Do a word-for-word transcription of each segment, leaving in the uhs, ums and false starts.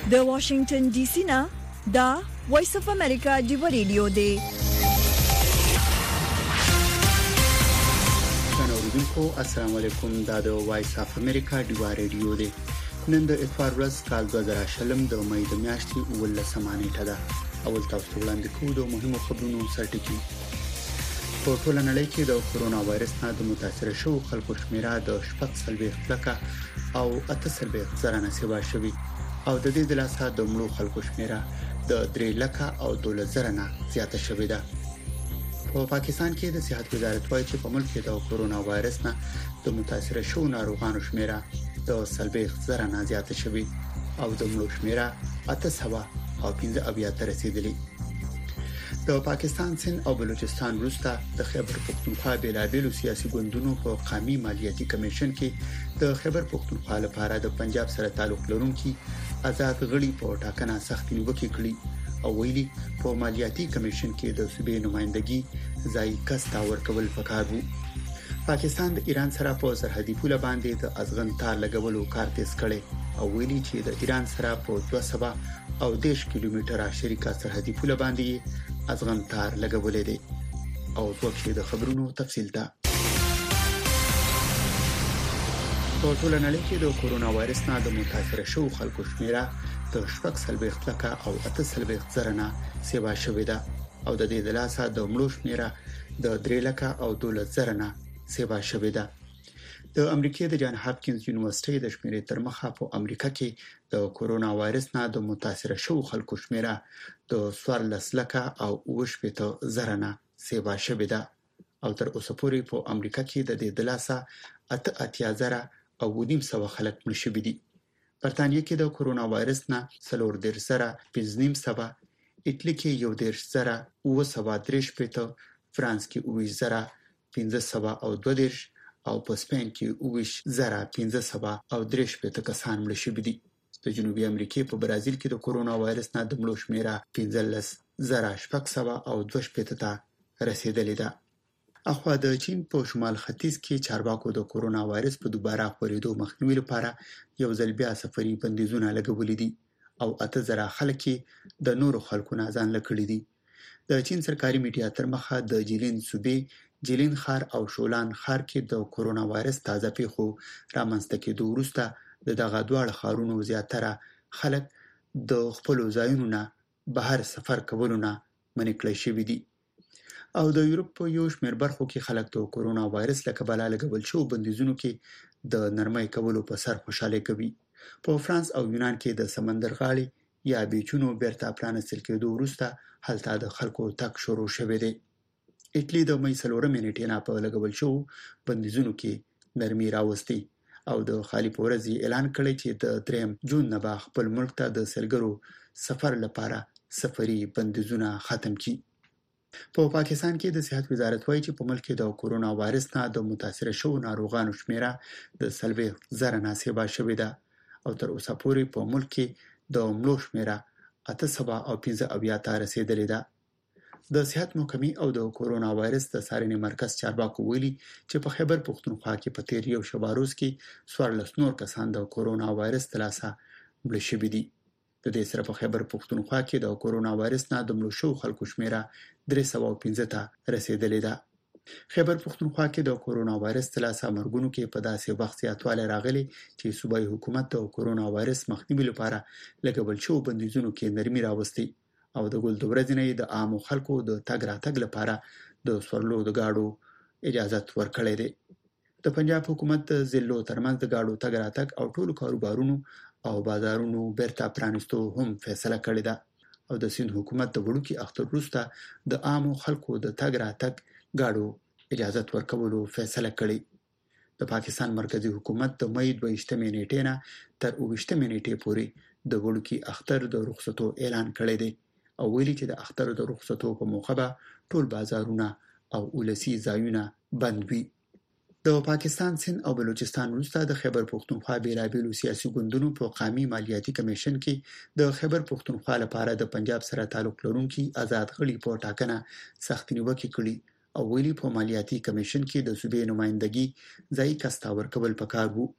د واشنگټن ډي سي نه دا وایس اف امریکا دی ریډیو دی. څنګه السلام علیکم، دا د وایس اف امریکا دی ریډیو دی. نن د اتوار ورځ کال دوه زره شلم د مې د میاشتې ولسمه نیټه ده. اول تاسو وړاندې کوو د مهمو خبرونو سرټکی. په ټوله نړۍ کې د کرونا وایرس نه د متاثر شوو خلکو شمیره د شپږ سلويخت لکه او اته سلويخت زره نه سیوا شوی او د دې د لاسه د مړو خلکو شمیره د درې لکه او دولس زره نه زیاته شوې ده. په پاکستان کې د صحت وزارت وايي چې په ملک کې د کرونا وایرس نه د متاثر شوو ناروغانو شمیره د سلويخت زره نه زیاته شوې او د مړو شمیره اته سوه او پنځه اویا ته رسیدلې. د پاکستان سند او بلوچستان وروسته د خیبر پختونخوا بیلابیلو سیاسي ګوندونو په قومي مالیاتي کمیشن کې د خیبر پختونخوا لپاره د پنجاب سره تعلق لرونکي آزاد غړي په ټاکنه سخت نیوکه کړې او ویلي په مالیاتي کمیشن کې د صوبې نمائندګي ځای کستا ورکول پکار وو. پاکستان د ایران سره په سرحدي پوله باندې د ازغن تار لګولو کار تیز کړي او ویلي چې د ایران سره په دوه سوه او دیش کیلومتره شریکه سرحدي پوله باندې ازغن تار لګولې دي. او وکړي د خبرونو تفصیل ته. په ټوله نړۍ کې د کرونا وایرس نه د متاثر شوو خلکو شمیره د شپږ سلويخت لکه او اته سلويخت زره نه سیوا شوې ده او د دې د لاسه د مړو شمیره د درې لکه او دولس زره نه سیوا شوې ده. د امریکای د جان هاپکینز یونیورسيټي د شمیرې تر مخه په امریکا کې د کرونا وایرس نه د متاثر شوو خلکو شمیره د څوارلس لکه او اوه شپېته زره نه سیوا شوې ده او تر اوسه پورې په امریکا کې د دې د لاسه اته اتیا زره او نیم سوه خلک مړ شوي دي. برتانیې کې د کرونا وایرس نه څلور دېرش زره پنځه نیم سوه، ایټالیا کې یو دېرش زره اوه سوه درې شپېته، فرانس کې اوه زره پنځه سوه او دوه دېرش او په سپین کې اوه زره پنځه سوه او درې شپېته کسان مړ شوي دي. د جنوبي امریکا په برازیل کې د کرونا وایرس نه د مړو شمیره پنځلس زره شپږ سوه او دوه شپېته ته رسیدلې ده. اخوا د چین په شمال ختیځ کې چارواکو د کرونا وایرس په دوباره خپرېدو مخنیوي لپاره یو ځل بیا سفري بندیزونه لګولي دي او اته زره خلک د نورو خلکو نه ځان لکړي دي. د چین سرکاري میډیا تر مخه د جیلین صوبې جیلین ښار او شولان ښار کې د کرونا وایرس تازه پیښو رامنځته کېدو وروسته د دغه دواړه ښارونو زیاتره خلک د خپل ځایونو نه بهر سفر کولو نه منع کړي شوي دي او د یورپ په یو شمېر برخو کې خلک د کرونا وایرس له کبله لګول شو بندیزونو کې د نرمۍ کولو په سر خوشاله کوي. په فرانس او یونان کې د سمندر غاړې یا بیچونو بیرته پرانستل کېدو وروسته هلته د خلکو تک شروع شوی دی. ایټالیا د مې څلورمې نیټې نه په لګول شو بندیزونو کې نرمي راوستي او د خالي پورزي اعلان کړی چې د دریم جون نه به خپل ملک ته د سلګرو سفر لپاره سفري بندیزونه ختم کړي. په پا پاکستان کې د صحت وزارت وايي چې په ملک کې د کرونا وایرس نه د متاثر شوو ناروغانو شمیره د سلويخت زره نه سیوا شوې ده او تر اوسه پورې په ملک کې د مړو شمیره اته سوه او پنځه اویا ته رسیدلې ده. د صحت محکمې او د کرونا وایرس د څارنې مرکز چارواکو ویلي چې په خیبر پختونخوا کې په تیر یو شبه روز کې څوارلس نور کسان د کرونا وایرس د لاسه مړه شوي دي. د دې سره په خیبر پختونخوا کې د کرونا وایرس نه د مړو شوو خلکو شمیره درې سوه او پنځه ته رسیدلې ده. خیبر پختونخوا کې د کرونا وایرس د لاسه مرګونو کې په داسې وخت زیاتوالی راغلی چې صوبایي حکومت د کرونا وایرس مخنیوي لپاره لګول شوو بندیزونو کې نرمي راوستي او د ګل د ورځې نه د عامو خلکو د تګ راتګ لپاره د سورلو د گاډو اجازه ورکړې ده. د پنجاب حکومت د ضلعو ترمنځ د گاډو تګ راتګ او ټولو کاروبارونو او بازارونو بیرته پرانستو هم فیصله کړې ده او د سند حکومت د وړوکی اختر وروسته د عامو خلکو د تګ راتګ گاډو اجازه ورکولو فیصله کړې. د پاکستان مرکزی حکومت د مې دوه ویشتمې نیټې نه تر اوه ویشتمې نیټې پورې د وړوکی اختر د رخصتو اعلان کړی دی او ویلي چې د اختر د رخصتو په موخه به ټول بازارونه او ولسی ځایونه بند وي. د پاکستان سند او بلوچستان وروسته د خیبر پختونخوا بیلابیلو سیاسي ګوندونو په قومي مالیاتي کمیشن کې د خیبر پختونخوا لپاره د پنجاب سره تعلق لرونکي آزاد غړي په ټاکنه سخت نیوکه کړې او ویلي په مالیاتي کمیشن کې د صوبې نمائندګي ځای کستا ورکول پکار وو.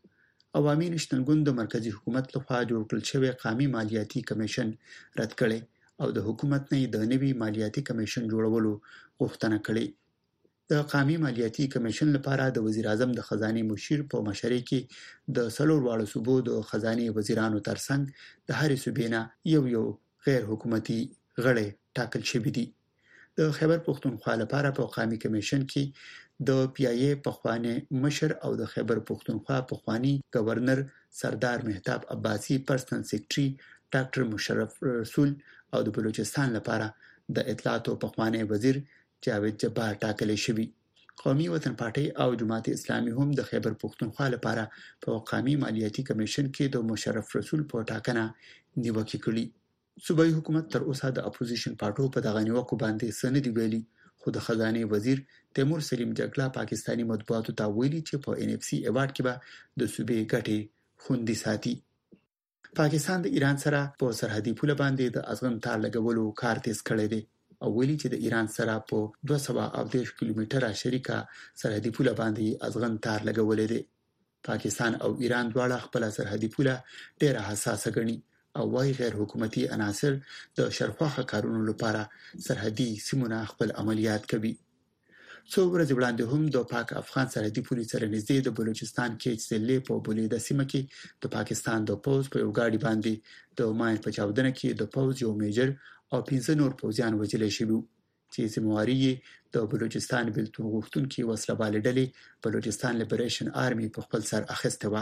عوامي نېشنل ګوند د مرکزی حکومت لخوا جوړ کړل شوی قومي مالیاتي کمیشن رد کړي او د حکومت نه د نوي مالیاتي کمیشن جوړولو غوښتنه کړې. د قومي مالیاتي کمیشن لپاره د وزیر اعظم د خزانه مشیر په مشرۍ کې د څلور واړو صوبو د خزانه وزیرانو ترڅنګ د هرې صوبې نه یو یو غیر حکومتي غړي ټاکل شوي دي. د خیبر پښتونخوا لپاره په قومي کمیشن کې د پی ای ای پخوانی مشر او د خیبر پښتونخوا پخوانی گورنر سردار مهتاب عباسی پرسنل سیکریټري ډاکټر مشرف رسول او د بلوچستان لپاره د اطلاعات او پخوانی وزیر جاوید جبار ټاکل شوی. قومي وطن پارټي او جماعت اسلامي هم د خیبر پښتونخوا لپاره په قومي مالیاتي کمیشن کې د مشرف رسول په ټاکنه نیوکه کړې. صوبایي حکومت تر اوسه د اپوزیشن پارټو په دغه نیوکو باندې سندې ویلي، خو د خزانه وزیر تیمور سلیم جګړه پاکستانی مطبوعاتو ته ویلي چې په ان اف سی ایوارډ کې به د صوبې ګټې خوندي ساتي. پاکستان د ایران سره په سرحدي پوله باندې د ازغن تار لګولو کار تیز کړی دی او ویلي چې د ایران سره په دوه سوه او دېرش کیلومتره شریکه سرحدي پوله باندې ازغن تار لګولې دی. پاکستان او ایران دواړه خپل سرحدي پوله ډېره حساسه ګڼي او وايي غیر حکومتي عناصر د شرخواخه کارونو لپاره سرحدي سیمونه خپل عملیات کوي. څو ورځې وړاندې هم د پاک افغان سرحدي پولې سره نږدې د بلوچستان کې چې په بولیده سیمه کې د پاکستان د پوز په یو ګاډي باندې د ماین په چاودنه کې د پوز یو میجر او پنځه نور پوځیان وژل شوي چې ذمہواري د بلوچستان بلتون غوښتونکي وسله والې ډلې بلوچستان لیبریشن آرمي په خپل سر اخیسته و.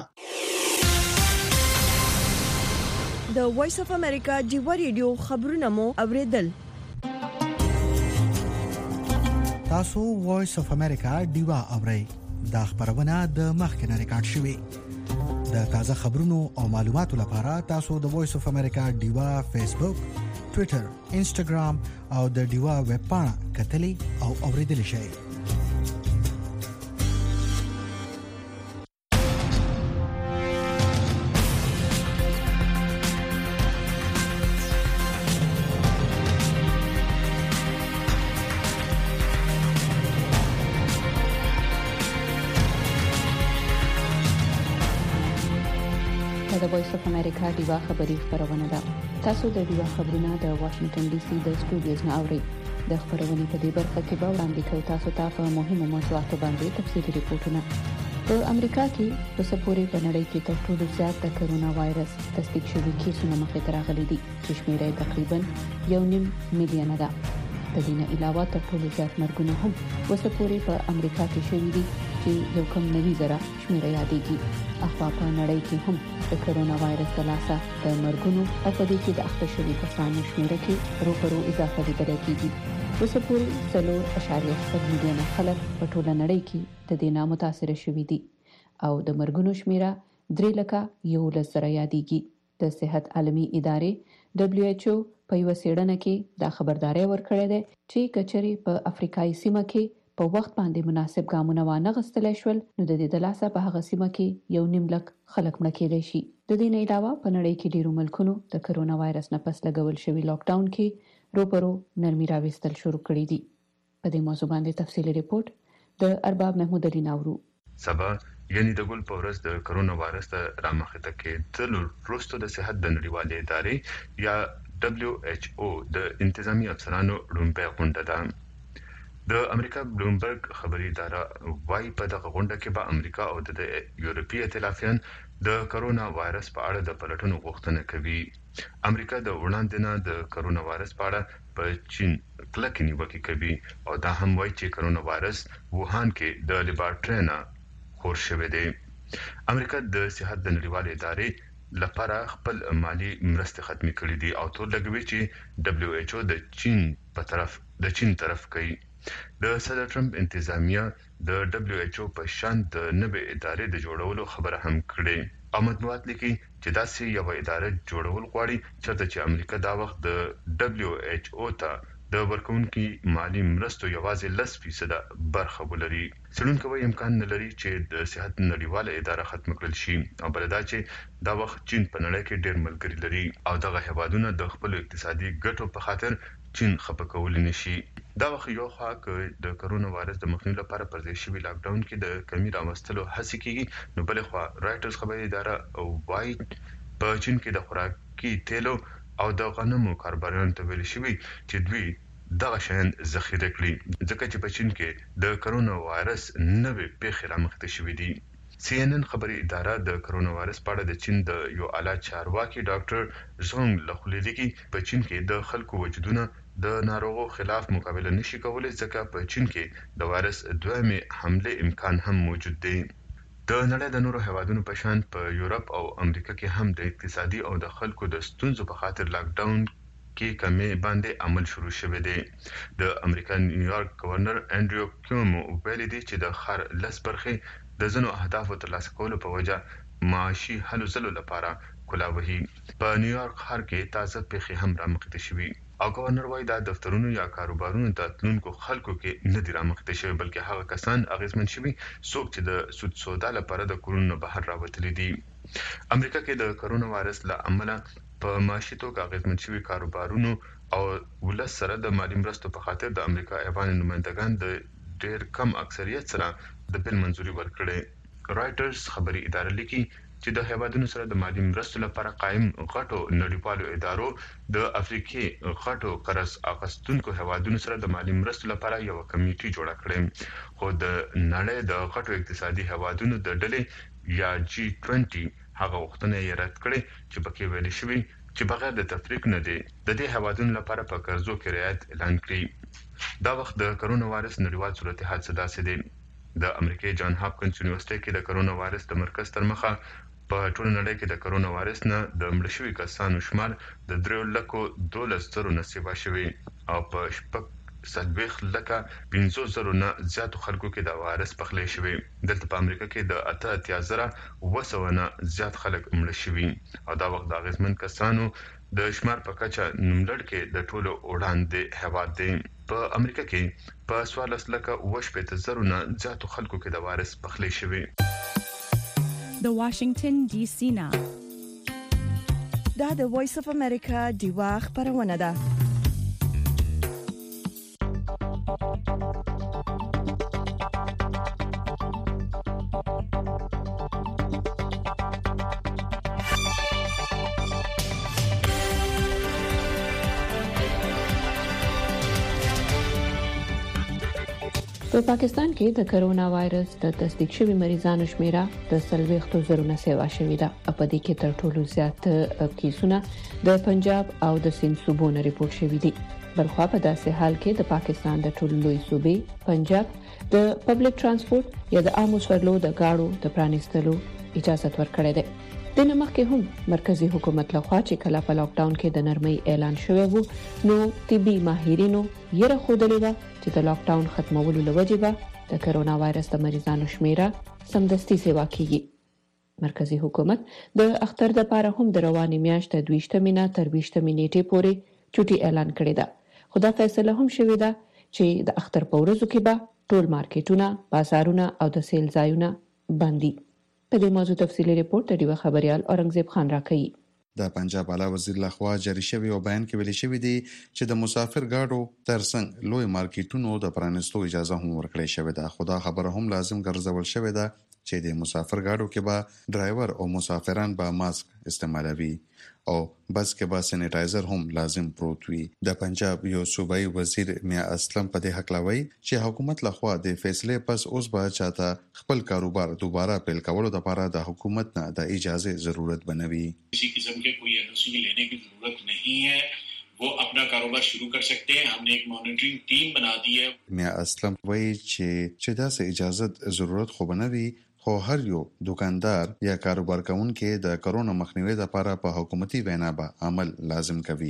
د وایس اف امریکا ډیوا ریډیو خبرونه مو اوریدل. تاسو وایس اف امریکا ډیوا اورئ. دا خبرونه د مخکنه ریکارډ شوې. د تازه خبرونو او معلوماتو لپاره تاسو د وایس اف امریکا ډیوا فیسبوک، ټوئیټر، انسټاګرام او د ډیوا ویب پاڼه کتلې او اوریدل شئ. د وایس اف امریکا ډیوا خبری خبرونه ده. تاسو د ډیوا خبرونه د واشنگټن ډي سي د سټوډیوز نه اورئ. د خبرونې په دې برخه کې به وړاندې کوي تاسو ته په مهمو موضوعاتو باندې تفصیلي ریپورتونه. په امریکا کې په سپورې په نړۍ کې تر ټولو زیات د کرونا وایرس تصدیق شوي کیسونه مخې ته راغلي دي چې شمیره تقریبا یو نیم میلیون ده. د دې نه علاوه تر ټولو زیات مرګونه هم وسپورې په امریکا کې شوي دي چې یو کم نوي زره شمیره یادېږي. اخوا په نړۍ کې هم د کرونا وایرس د لاسه د مرګونو او په دې کې د اخته شوي کسانو شمیره کې روپرو اضافه لیدل کېږي. وسپورې څلور اعشاریه شپږ میلیونه خلک په ټوله نړۍ کې د دې نه متاثر شوي دي او د مرګونو شمیره درې لکه یولس زره یادېږي. د صحت عالمي ادارې دبليو ایچ او په یو څېړنه کې دا خبرداري ورکړې ده چې کچري په افریقایي سیمه کې په وخت باندې مناسب ګامونه وانه غستل شول نو د دې د لاسه په هغه سیمه کې یو نیم لک خلک مړ کېدای شي. د دې نه علاوه په نړۍ کې ډیرو ملکونو د کرونا وایرس نه پس لګول شوی لاک ډاون کې روپرو نرمي راوستل شروع کړی دي. په دې موضوع باندې تفصیلي ریپورت د ارباب محمود علي ناورو. سبا یعنی د ګل په ورځ د کرونا وایرس ته رامخته کې تل وروسته د صحت د نړیوالې ادارې یا دبليو ایچ او د انتظامی افسرانو لومړی غونډه ده. د امریکا بلومبرګ خبري اداره وايي په دغه غونډه کې به امریکا او د یورپی ائتلافیان د کرونا وایرس په اړه د پلټنو غوښتنه کوي. امریکا د وړاندې نه د کرونا وایرس په اړه په چین کلک نیوکه کوي او دا هم وايي چې کرونا وایرس ووهان کې د لیبارټری نه خور شوی دی. امریکا د صحت د نړیوالې ادارې لپاره خپل مالی مرستې ختمې کړې دي او تور لګوي چې دبليو ایچ او د چین په طرف د چین طرف کوي. د صدر ټرمپ انتظامیه د دبليو ایچ او په شان د نوې ادارې د جوړولو خبره هم کړې. او مطبوعات لیکي چې داسې یو اداره جوړول غواړي چې د امریکا دا وخت د دبليو ایچ او ته د ورکوونکي مالی مرستو یوازې لس فیصد برخه ولري. څېړونکي وايي امکان نه لري چې د صحت نړیواله اداره ختم کړل شي او بل دا چې دا وخت چین په نړۍ کې ډېر ملګري لري او دغه هیوادونه د خپل اقتصادي ګټو په خاطر چین خپه کول نشي. دا وخت یو خوا کې د کرونا وایرس د مخنیوي لپاره پر ځای شوی لاک ډاون کې د کمی راوستلو هڅې کیږي، نو بل خوا رایټرز خبري اداره وايي په چین کې د خوراکي تیلو او د غنمو کاربارانو ته ویل شوی چې دوی دغه شیان ذخیره کړي ځکه چې په چین کې د کرونا وایرس نوې پیښې رامخته شوې دي. سی ان ان خبري اداره د کرونا وایرس په اړه د چین د یو اعلی چارواکي ډاکټر زونګ لخوا لیکي په چین کې د خلکو وجودونه د ناروغو خلاف مقابله نشي کولای ځکه په چین کې د وایرس دویمه حمله امکان هم موجود دی. د نړۍ د نورو هیوادونو په شان په یورپ او امریکا کې هم د اقتصادي او د خلکو د ستونزو په خاطر لاک ډاون کې کمی باندې عمل شروع شوی دی. د امریکا نیویارک گورنر انډریو کومو ویلي دی چې د خار لس برخې د ځنو اهدافو ترلاسه کولو په وجه معاشي هلو ځلو لپاره کولاوهي. په نیویارک ښار کې تازه پیښې هم رامخته شوي او گورنر وايي دا دفترونو یا کاروبارونو د تلونکو خلکو کې نه دي رامخته شوي بلکې هغه کسان اغیزمن شوي څوک چې د سود سودا لپاره د کورونو بهر راوتلي دي. امریکا کې د کرونا وایرس له امله په معاشي توګه اغیزمن شوي کاروبارونو او ولس سره د مالی مرستو په خاطر د امریکا ایوان نمائندگان د ډېر کم اکثریت سره د بل منځوري ورکړي. رایټرز خبري اداره لیکي چې د هیوادونو سره د مالی مرستو لپاره قائم غټو نړیوالو ادارو د افریقي غټو قرض اخیستونکو هیوادونو سره د مالی مرستو لپاره یو کمیټي جوړه کړې، خو د نړۍ د غټو اقتصادي هیوادونو د ډلې یا جی بیس هغه وختونه یې رد کړې چې پکې ویل شوی چې بغیر د تفریق نه دی د دې هیوادونو لپاره په قرضو کې رعایت اعلان کړی. دا وخت د کرونا وایرس نړیوال صورتحال څه داسې دی. د امریکای جان هاپکینز یونیورسيټي کې د کرونا وایرس د مرکز تر مخه په ټول نړۍ کې د کرونا وایرس نه د مړ شوي کسانو شمار د درې لکو دولس زرو نه سیوا شوی او په شپږ څلوېښت لکه پنځوس زرو نه زیاتو خلکو کې د وایرس پخلی شوی. دلته په امریکا کې د اته اتیا زره اوه سوه نه زیات خلک مړه شوي او دا وخت د اغیزمن کسانو د شمار په کچه نوملړ کې د ټولو وړاندې هیواد دی. په امریکا کې په څوارلس لکه اوه شپېته زرو نه زیاتو خلکو کې د وایرس پخلی شوی. د واشنگټن ډي سي نه دا د وایس اف امریکا دیوا خبرونه ده. په پاکستان کې د کرونا وایرس د تصدیق شوي مریضانو شمیره د څلوېښت زرو نه سیوا شوې ده. په دې کې تر ټولو زیات کیسونه د پنجاب او د سند صوبونو ریپورت شوي دي. بلخوا په داسې حال کې د پاکستان د ټولو لوی صوبې پنجاب د پبلک ترانسپورت یا د عامو سورلو د گاړو د پرانیستلو اجازه ورکړې ده. د نمخ هم مرکزی حکومت لخوا چې کله په لاک ډاون کې د نرمۍ اعلان شوی وو نو طبي ماهرینو یې راخودلې ده چې د لاک ډاون ختمولو لوجې به د کرونا وایرس د مریضانو شمیره سمدستي سیوا کیږي. مرکزی حکومت د اختر د لپاره هم د روانې میاشتې دوه ویشتمې نه تر ویشتمې نیټې پورې چټي اعلان کړی ده. خو دا فیصله هم شوې ده چې د اختر په ورځو کې به ټول مارکیټونه، بازارونه او د سیل ځایونه بندي. په دې موضوع تفصیلی ریپورت د ډیوه خبريال اورنګزیب خان راکوي. د پنجاب اعلی وزیر لخوا جاری شوی او بیان کې ویل شوی دی چې د مسافر گاډو ترڅنګ لوی مارکیټونو د پرانستو اجازه هم ورکړې شوې ده. خو دا خبره هم لازم ګرځول شوې ده چې د مسافر گاډو کې به ډرایور او مسافران به ماسک استعمالوي او بس کې به سینیټایزر هم لازم پروت وي. د پنجاب یو صوبایي وزیر میا اسلم په دې حق لوي چې حکومت لخوا د فیصله پس اوس به چاته خپل کاروبار دوباره پیل کولو لپاره د حکومت نه د اجازه ضرورت بنوي. کسی قسم کے کوئی این او سی لینے کی ضرورت نہیں ہے، وہ اپنا کاروبار شروع کر سکتے ہیں. ہم نے ایک مانیٹرنگ ٹیم بنا دی ہے. میا اسلم وایي چې چې دا سه اجازه ضرورت خو بنوي خو هر یو دکاندار یا کاروبار کوونکي د کرونا مخنیوي لپاره په حکومتي وینا به عمل لازم کوي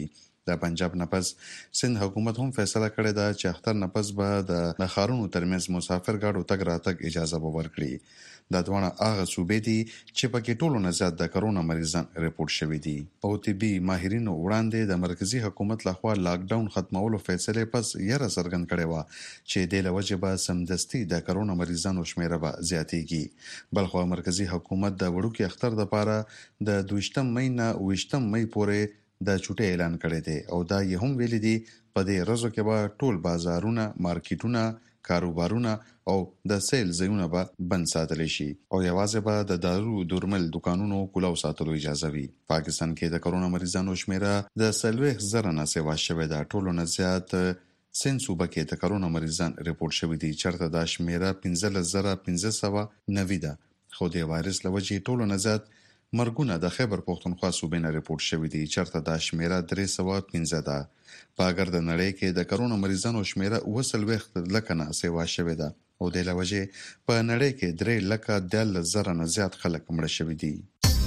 د پنجاب نفس سند حکومت هم فیصله کړې ده چې اختر نفس به د خارونو ترمنځ مسافر ګاډو تګ راتګ اجازه به ورکړي. دا دوه هغه صوبې دي چې پکې ټولو نه زیات د کرونا مریضان ریپورت شوي دي. او طبي ماهرینو وړاندې د مرکزی حکومت لخوا لاک ډاون ختمولو فیصله پس یره څرګند کړې و چې د لوجه به سمدستي د کرونا مریضانو شمیره به زیاتېږي. بلخو مرکزی حکومت د وړوکی اختر د پاره د دویشتم مې نه اوویشتم مې پورې د چټي اعلان کړی دی او دا یې هم ویلي دي په دې ورځو کې به ټول بازارونه، مارکیټونه، کاروبارونه او د سیل ځایونه به بند ساتل شي او یوازې به د دارو درمل دکانونو کولاو ساتلو اجازه وي. پاکستان کې د کرونا مریضانو شمیره د سلويخ زره نه سیوا شوې ده. ټولو نه زیات سند صوبه کې د کرونا مریضان ریپورت شوي دي چېرته دا شمیره پنځلس زره پنځه سوه نوي ده. خو د وایرس له وجې ټولو نه زیات مرګونه د خیبر پښتونخوا صوبې نه ریپورت شوي دي چېرته دا شمیره درې سوه پنځه ده. په اگر د نړۍ کې د کرونا مریضانو شمیره اوه څلوېښت لکه نه سیوا شوې ده او د لوجې په نړۍ کې درې لکه دیارلس زره نه زیات خلک مړه شوي دي.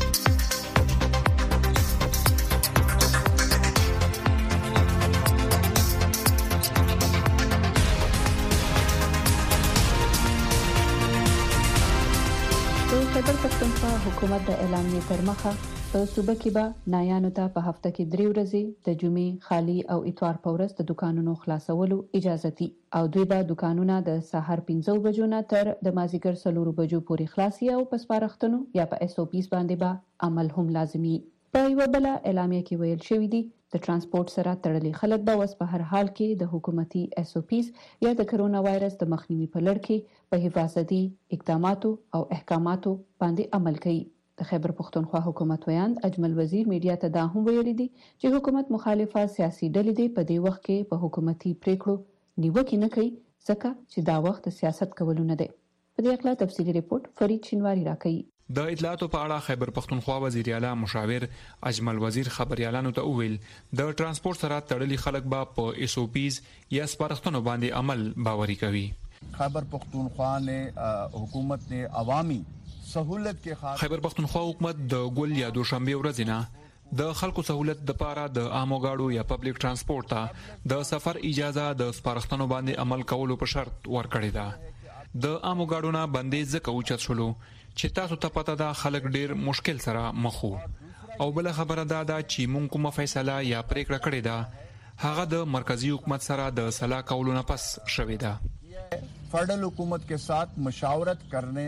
خیبر پښتونخوا حکومت د اعلامیې تر مخه په صوبه کې به نایانو ته په هفته کې درې ورځې د جمعې خالی او اتوار په ورځ د دکانونو خلاصولو اجازه دي او دوی به دکانونه د سهار پنځه بجو نه تر د مازیګر څلور بجو پورې خلاصي او په سپارښتنو یا په اس او پیز باندې به عمل هم لازمي. په یو بل اعلامیه کې ویل شوی دی د ترانسپورت سره تړلي خلک به اوس په هر حال کې د حکومتي اس او پیز یا د کرونا وایرس د مخنیوي په لړ کې په حفاظتي اقداماتو او احکاماتو باندې عمل کوي. د خیبر پښتونخوا حکومت ویاند اجمل وزیر میډیا ته دا هم ویلي دي چې حکومت مخالفه سیاسي ډلې دي په دې وخت کې په حکومتي پریکړو نیوکه نه کوي ځکه چې دا وخت سیاست کولو نه دی. په دې اړه تفصیلی ریپورت فرید شینواری راکوي. د اطلاعاتو په اړه خیبر پښتونخوا وزیر اعلی مشاور اجمل وزیر خبريالانو ته وویل د ترانسپورت سره تړلي خلک به په اس او پیز یا سپارښتنو باندې عمل باوري کوي. خیبر پختونخوا نے حکومت نے عوامی سہولت کے خاطر خیبر پختونخوا حکومت د ګل یا دوشنبه ورځ نه د خلکو سہولت د پاره د عامو گاډو یا پبلک ترانسپورت ته د سفر اجازه د سپارښتنو باندې عمل کولو په شرط ورکړی ده. د عامو گاډو نه باندې ځکه اوچت شولو چې تاسو ته پته ده خلک ډیر مشکل سره مخ وو او بل خبره دا ده چې مونږ کومه فیصله یا پریکړه کړې ده هغه د مرکزی حکومت سره د صلاح کولو نه پس شوې ده. फेडरल हुकूमत के साथ मशावरत करने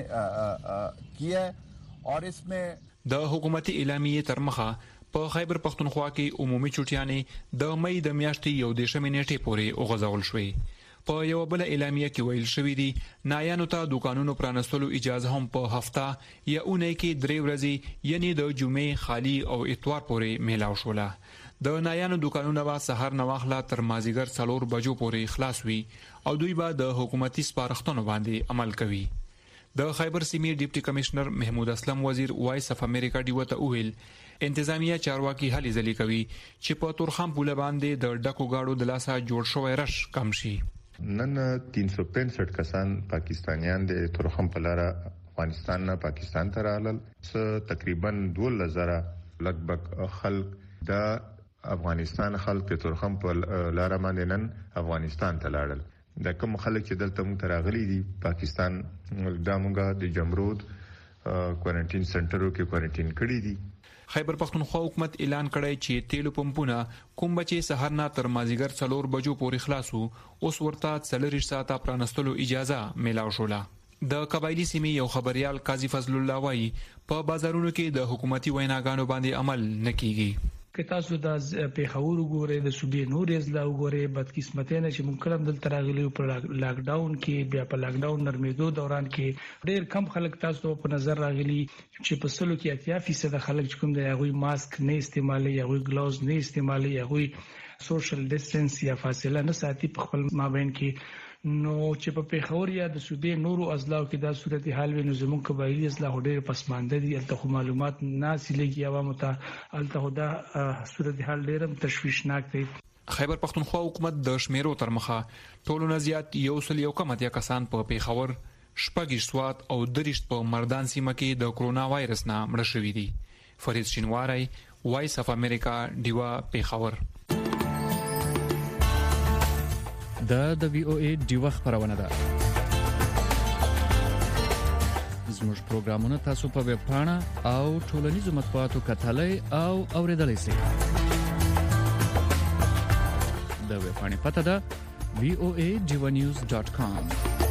की है और इसमें د حکومتي اعلامیې تر مخه په خیبر پښتونخوا کې عمومي چټیانې د مې د میاشتې یو دیشمې نیټې پورې وغځول شوې. په یو بل اعلامیه کې ویل شوی دی نایانو ته دکانونو پرانستلو اجازه هم په هفته یا اونۍ کې درې ورځې یعنی د جمعې خالی او اتوار پورې میلاو شوله. د نایانو دکانونه به سحر نه واخله تر مازیګر څلور بجو پورې خلاص وي او دوی به د حکومتي سپارښتنو باندې عمل کوي. د خیبر سیمې ډیپټي کمشنر محمود اسلم وزیر وایس اف امریکا ډیو ته ویل انتظامیه چارواکي هلي ځلې کوي چې په تورخم پوله باندې د ډکو گاډو د لاسه جوړ شوی رش کم شي. نن تین سو پنځه کسان پاکستانیان د تورخم په لار افغانستان نه پاکستان ته راغلل. څه تقریبا دوه هزار لګبګ خلک د افغانستان خلک د تورخم په لار باندې نن افغانستان ته لاړل. د کوم خلک چې دلته موږ راغلي دي پاکستان د موږ د جمرود کوارنټین سنټرو کې کوارنټین کړي دي. خیبر پښتونخوا حکومت اعلان کړی چې تیلو پمپونه کوم بچي سحر نه تر مازیګر څلور بجو پورې خلاصو اوس ورته څلور ساعته پرانستلو اجازه میلاو شوله. د قبایلی سیمې یو خبريال قاضي فضل الله وایي په بازارونو کې د حکومتي ویناګانو باندې عمل نکېږي. که تاسو د پیښور وګورئ د صوبې نور ضلع وګورئ بدقسمتۍ چې موږ کلم دلته راغلي په لاک ډاون کې بیا په لاک ډاون نرمېدو دوران کې ډېر کم خلک تاسو په نظر راغلي چې په سلو کې اتیا فیصد خلک چې کوم دی هغوی ماسک نه استعمالي هغوی ګلاوز نه استعمالي هغوی سوشل ډیسټنس یا فاصله نه ساتي په خپل مابین کې. نو چې په پیښور یا د صوبې نورو اضلاعو کې دا صورتحال وي نو زموږ قبایلی اضلاع ډېر پسمانده دي. الته معلومات نه حاصلېږي عوامو ته الته دا صورتحال ډېر تشویشناک دی. خیبر پښتونخوا حکومت د شمیرو تر مخه ټولو نه زیات یو سل یو کم اتیا کسان په پیښور شپږ سوات او درشت په مردان سیمه کې د کرونا وایرس نه مړه شوي دي. فرید شینواری وایس اف امریکا ډیوا پیښور. دا د وی او ای ډیوه خبرونه ده. زموږ پروګرامونه تاسو په ویب پاڼه او ټولنیزو مطبوعاتو کتلای او اوریدلای شئ. د ویب پاڼې پته ده وی او ای ډیوه نیوز ډاټ کام.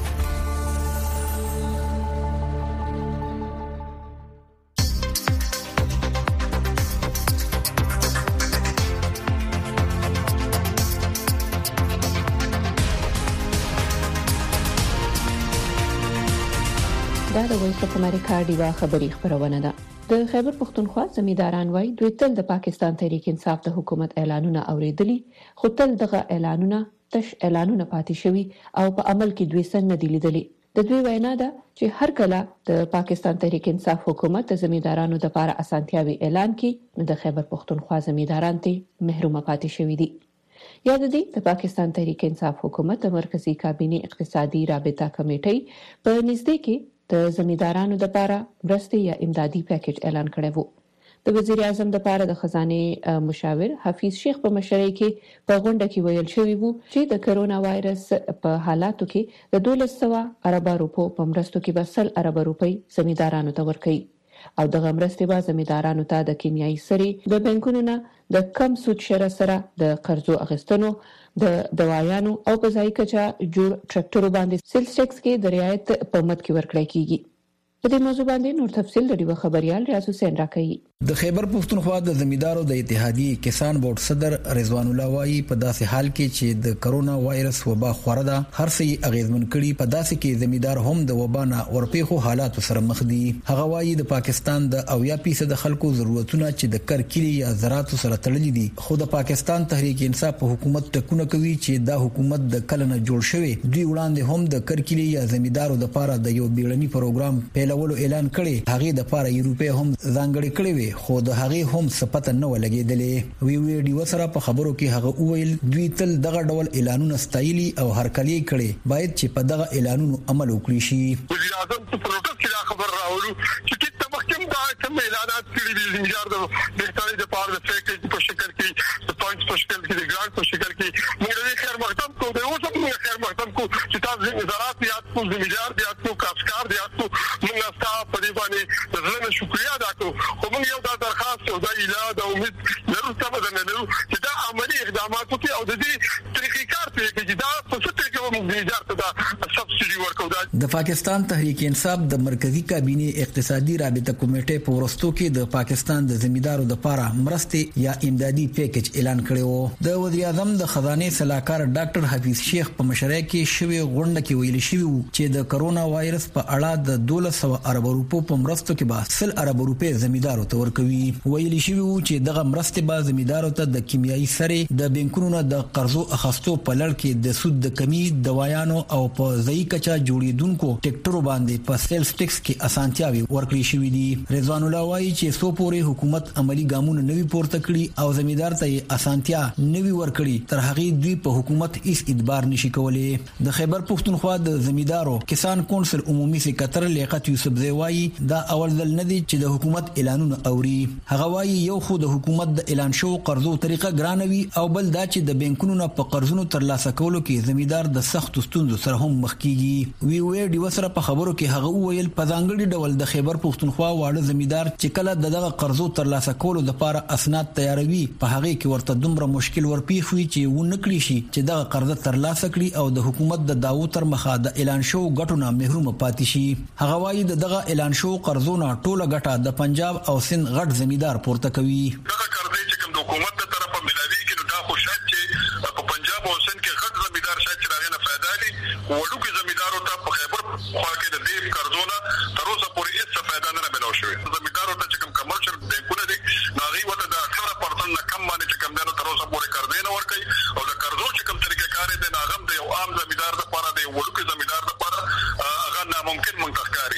دا د وایس اف امریکا ډیوا خبری خبرونه ده. د خیبر پختونخوا زمینداران وایي دوی تل د پاکستان تحریک انصاف د حکومت اعلانونه اوریدلي، خو تل دغه اعلانونه تش اعلانونه پاتې شوي او په عمل کې دوی څنګه نه دي لیدلي. د دوی وینا ده چې هر کله د پاکستان تحریک انصاف حکومت د زمیندارانو لپاره اسانتیاوي اعلان کړي، نو د خیبر پختونخوا زمینداران ته محروم پاتې شوي دي. یاد دي د پاکستان تحریک انصاف حکومت د مرکزی کابینه اقتصادي رابطه کمیټې په نږدې کې د زمیندارانو لپاره مرستې یا امدادي پیکیج اعلان کړی وو. د وزیر اعظم لپاره د خزانه مشاور حفیظ شیخ په مشرۍ کې په غونډه کې ویل شوی وو چې د کرونا وایرس په حالاتو کې د دولس سوه ارب روپو په مرستو کې به سل ارب روپۍ زمیندارانو ته ورکړي او د مرستې به زمیندارانو ته د کیمیاوي سرې د بانکونو نه د کم سود شره سره د قرضو اخیستنو، د دوایانو او په ځای کچا جوړ ټریکټرو باندې سیلز ټیکس کې د رعایت په مد کې ورکړی کیږي. په دې موضوع باندې نور تفصیل د ډیوه خبريال ریاض حسین راکړي. د خیبر پختونخوا د زمیندارو د اتحادیې کسان بورډ صدر رضوان الله وایي په داسې حال کې چې د کرونا وایرس وبا خوره ده، هر څه اغیزمن کړي، په داسې کې زمیندار هم د وبا نه ورپېخو حالاتو سره مخ دي. هغه وایي د پاکستان د اویا فیصد خلکو ضرورتونه چې د کرکلي یا زراعت سره تړلي دي، خو د پاکستان تحریک انصاف په حکومت ټکونه کوي چې دا حکومت د کلنه جوړ شوی دوی وړاندې هم د کرکلي یا زمیندارو لپاره د یو بیړني پروګرام پیلولو اعلان کړي. هغه د لپاره یورپی هم ځانګړي کړي وي، خو د هغه هم صفته نه ولګېدلې. وی وی ډی وسره په خبرو کې هغه وویل دوی تل دغه ډول اعلانونه ستایلي او هرکلی کړي، باید چې په دغه اعلانونو عمل وکړي شي. وزیر اعظم په پروتوکول کې خبر راوړو چې کله مخکې دا کوم اعلانات کړي دي زمیندار د بهتري د پاره د پیکیج په شکل کې د پوینټس په شکل کې د ګرانټ په شکل کې موږ د خیر مقدم کو د اوس هم خیر مقدم کو چې تاسو زراعت یاد کو زمیندار یاد کو کاسکار یاد کو موږ تاسو په دې باندې د زړه شکریا ادا کوو. خو موږ یو دا درخواست او دا اله د امید لرو ته بدنه لرو چې دا عملی اقدامات وکړي او د دې طریقې کار ته کې دا په څه طریقې موږ زمیندار ته دا سبسيډي ورکو. د پاکستان تحریک انصاف د مرکزی کابینه اقتصادي رابطه کمیټې په ورستو کې د پاکستان د زمیندارو لپاره مرستې یا امدادي پیکیج اعلان کړی وو. د وزیر اعظم د خزانه صلاحکار ډاکټر حفیظ شیخ په مشرۍ کې شوی غونډه کې ویل شوی وو چې د کرونا وایرس په اړه د دولس سوه ارب روپو په مرستو کې به سل ارب روپې زمیندارو ته ورکوي. ویل شوی وو چې دغه مرستې به زمیندارو ته د کیمیاوي سرې د بانکونو نه د قرضو اخیستو په لړ کې د سود د کمی، دوایانو او په ځای کچا جوړیدونکو ټریکټرو باندې په سیلز ټیکس کې اسانتیاوي ورکړي شوې دي. رضوان الله وایي چې سو پورې حکومت عملی ګامونه نوي پورته کړي او زمیندار ته اسانتیا نوي ورکړي، تر هغه دوی په حکومت هیڅ ادبار نشي کولای. د خیبر پختونخوا د زمیندارو کسان کونسل عمومي سکرټر لیاقت یوسف زوی دا اول ځل نه دی چې د حکومت اعلانونه اوري. هغه وایي یو خو د حکومت د اعلان شو قرضو طریقه ګرانوي او بل دا چې د بانکونو نه په قرضونو ترلاسه کولو کې زمیندار د سخت ستونزو سره هم مخ کیږي. وی وی ډی وسره په خبرو کې هغه وویل په ځانګړي ډول د خیبر پختونخوا واړه زمیندار چې کله دغه قرضو ترلاسه کولو لپاره اسناد تیاروي په هغه کې ورته دومره مشکل ورپیښوي چې و نکړي شي چې دغه قرض ترلاسه کړي او د حکومت د داو تر مخه د اعلان شو غټونه محروم پاتې شي. هغه وایي دغه اعلان شو قرضونه ټوله غټه د پنجاب او سند غټ زمیندار پورته کوي. دغه قرضې چې کوم د حکومت تر طرفه ملایوي کې نو دا خو شاید چې په پنجاب او سند کې غټ زمیندار شاید چې راغنه فائدہ دي، وړوکي زمیندارو ته په خیبر خوا کې د دې قرضونه تر اوسه پورې هیڅ فائدہ نه ملو شوې. زمیندارو ته چې کوم کمرشل بانکونه دي ناغي وته د اټھارہ پرسنټ نه کم باندې چې کوم دنو تر اوسه پورې قرضې نه ورکړي او د قرضو چې کوم طریقې کار دي ناغم د یو عام زمیندار لپاره د وړوکي زمیندار لپاره هغه ناممکن منتخ کاری. په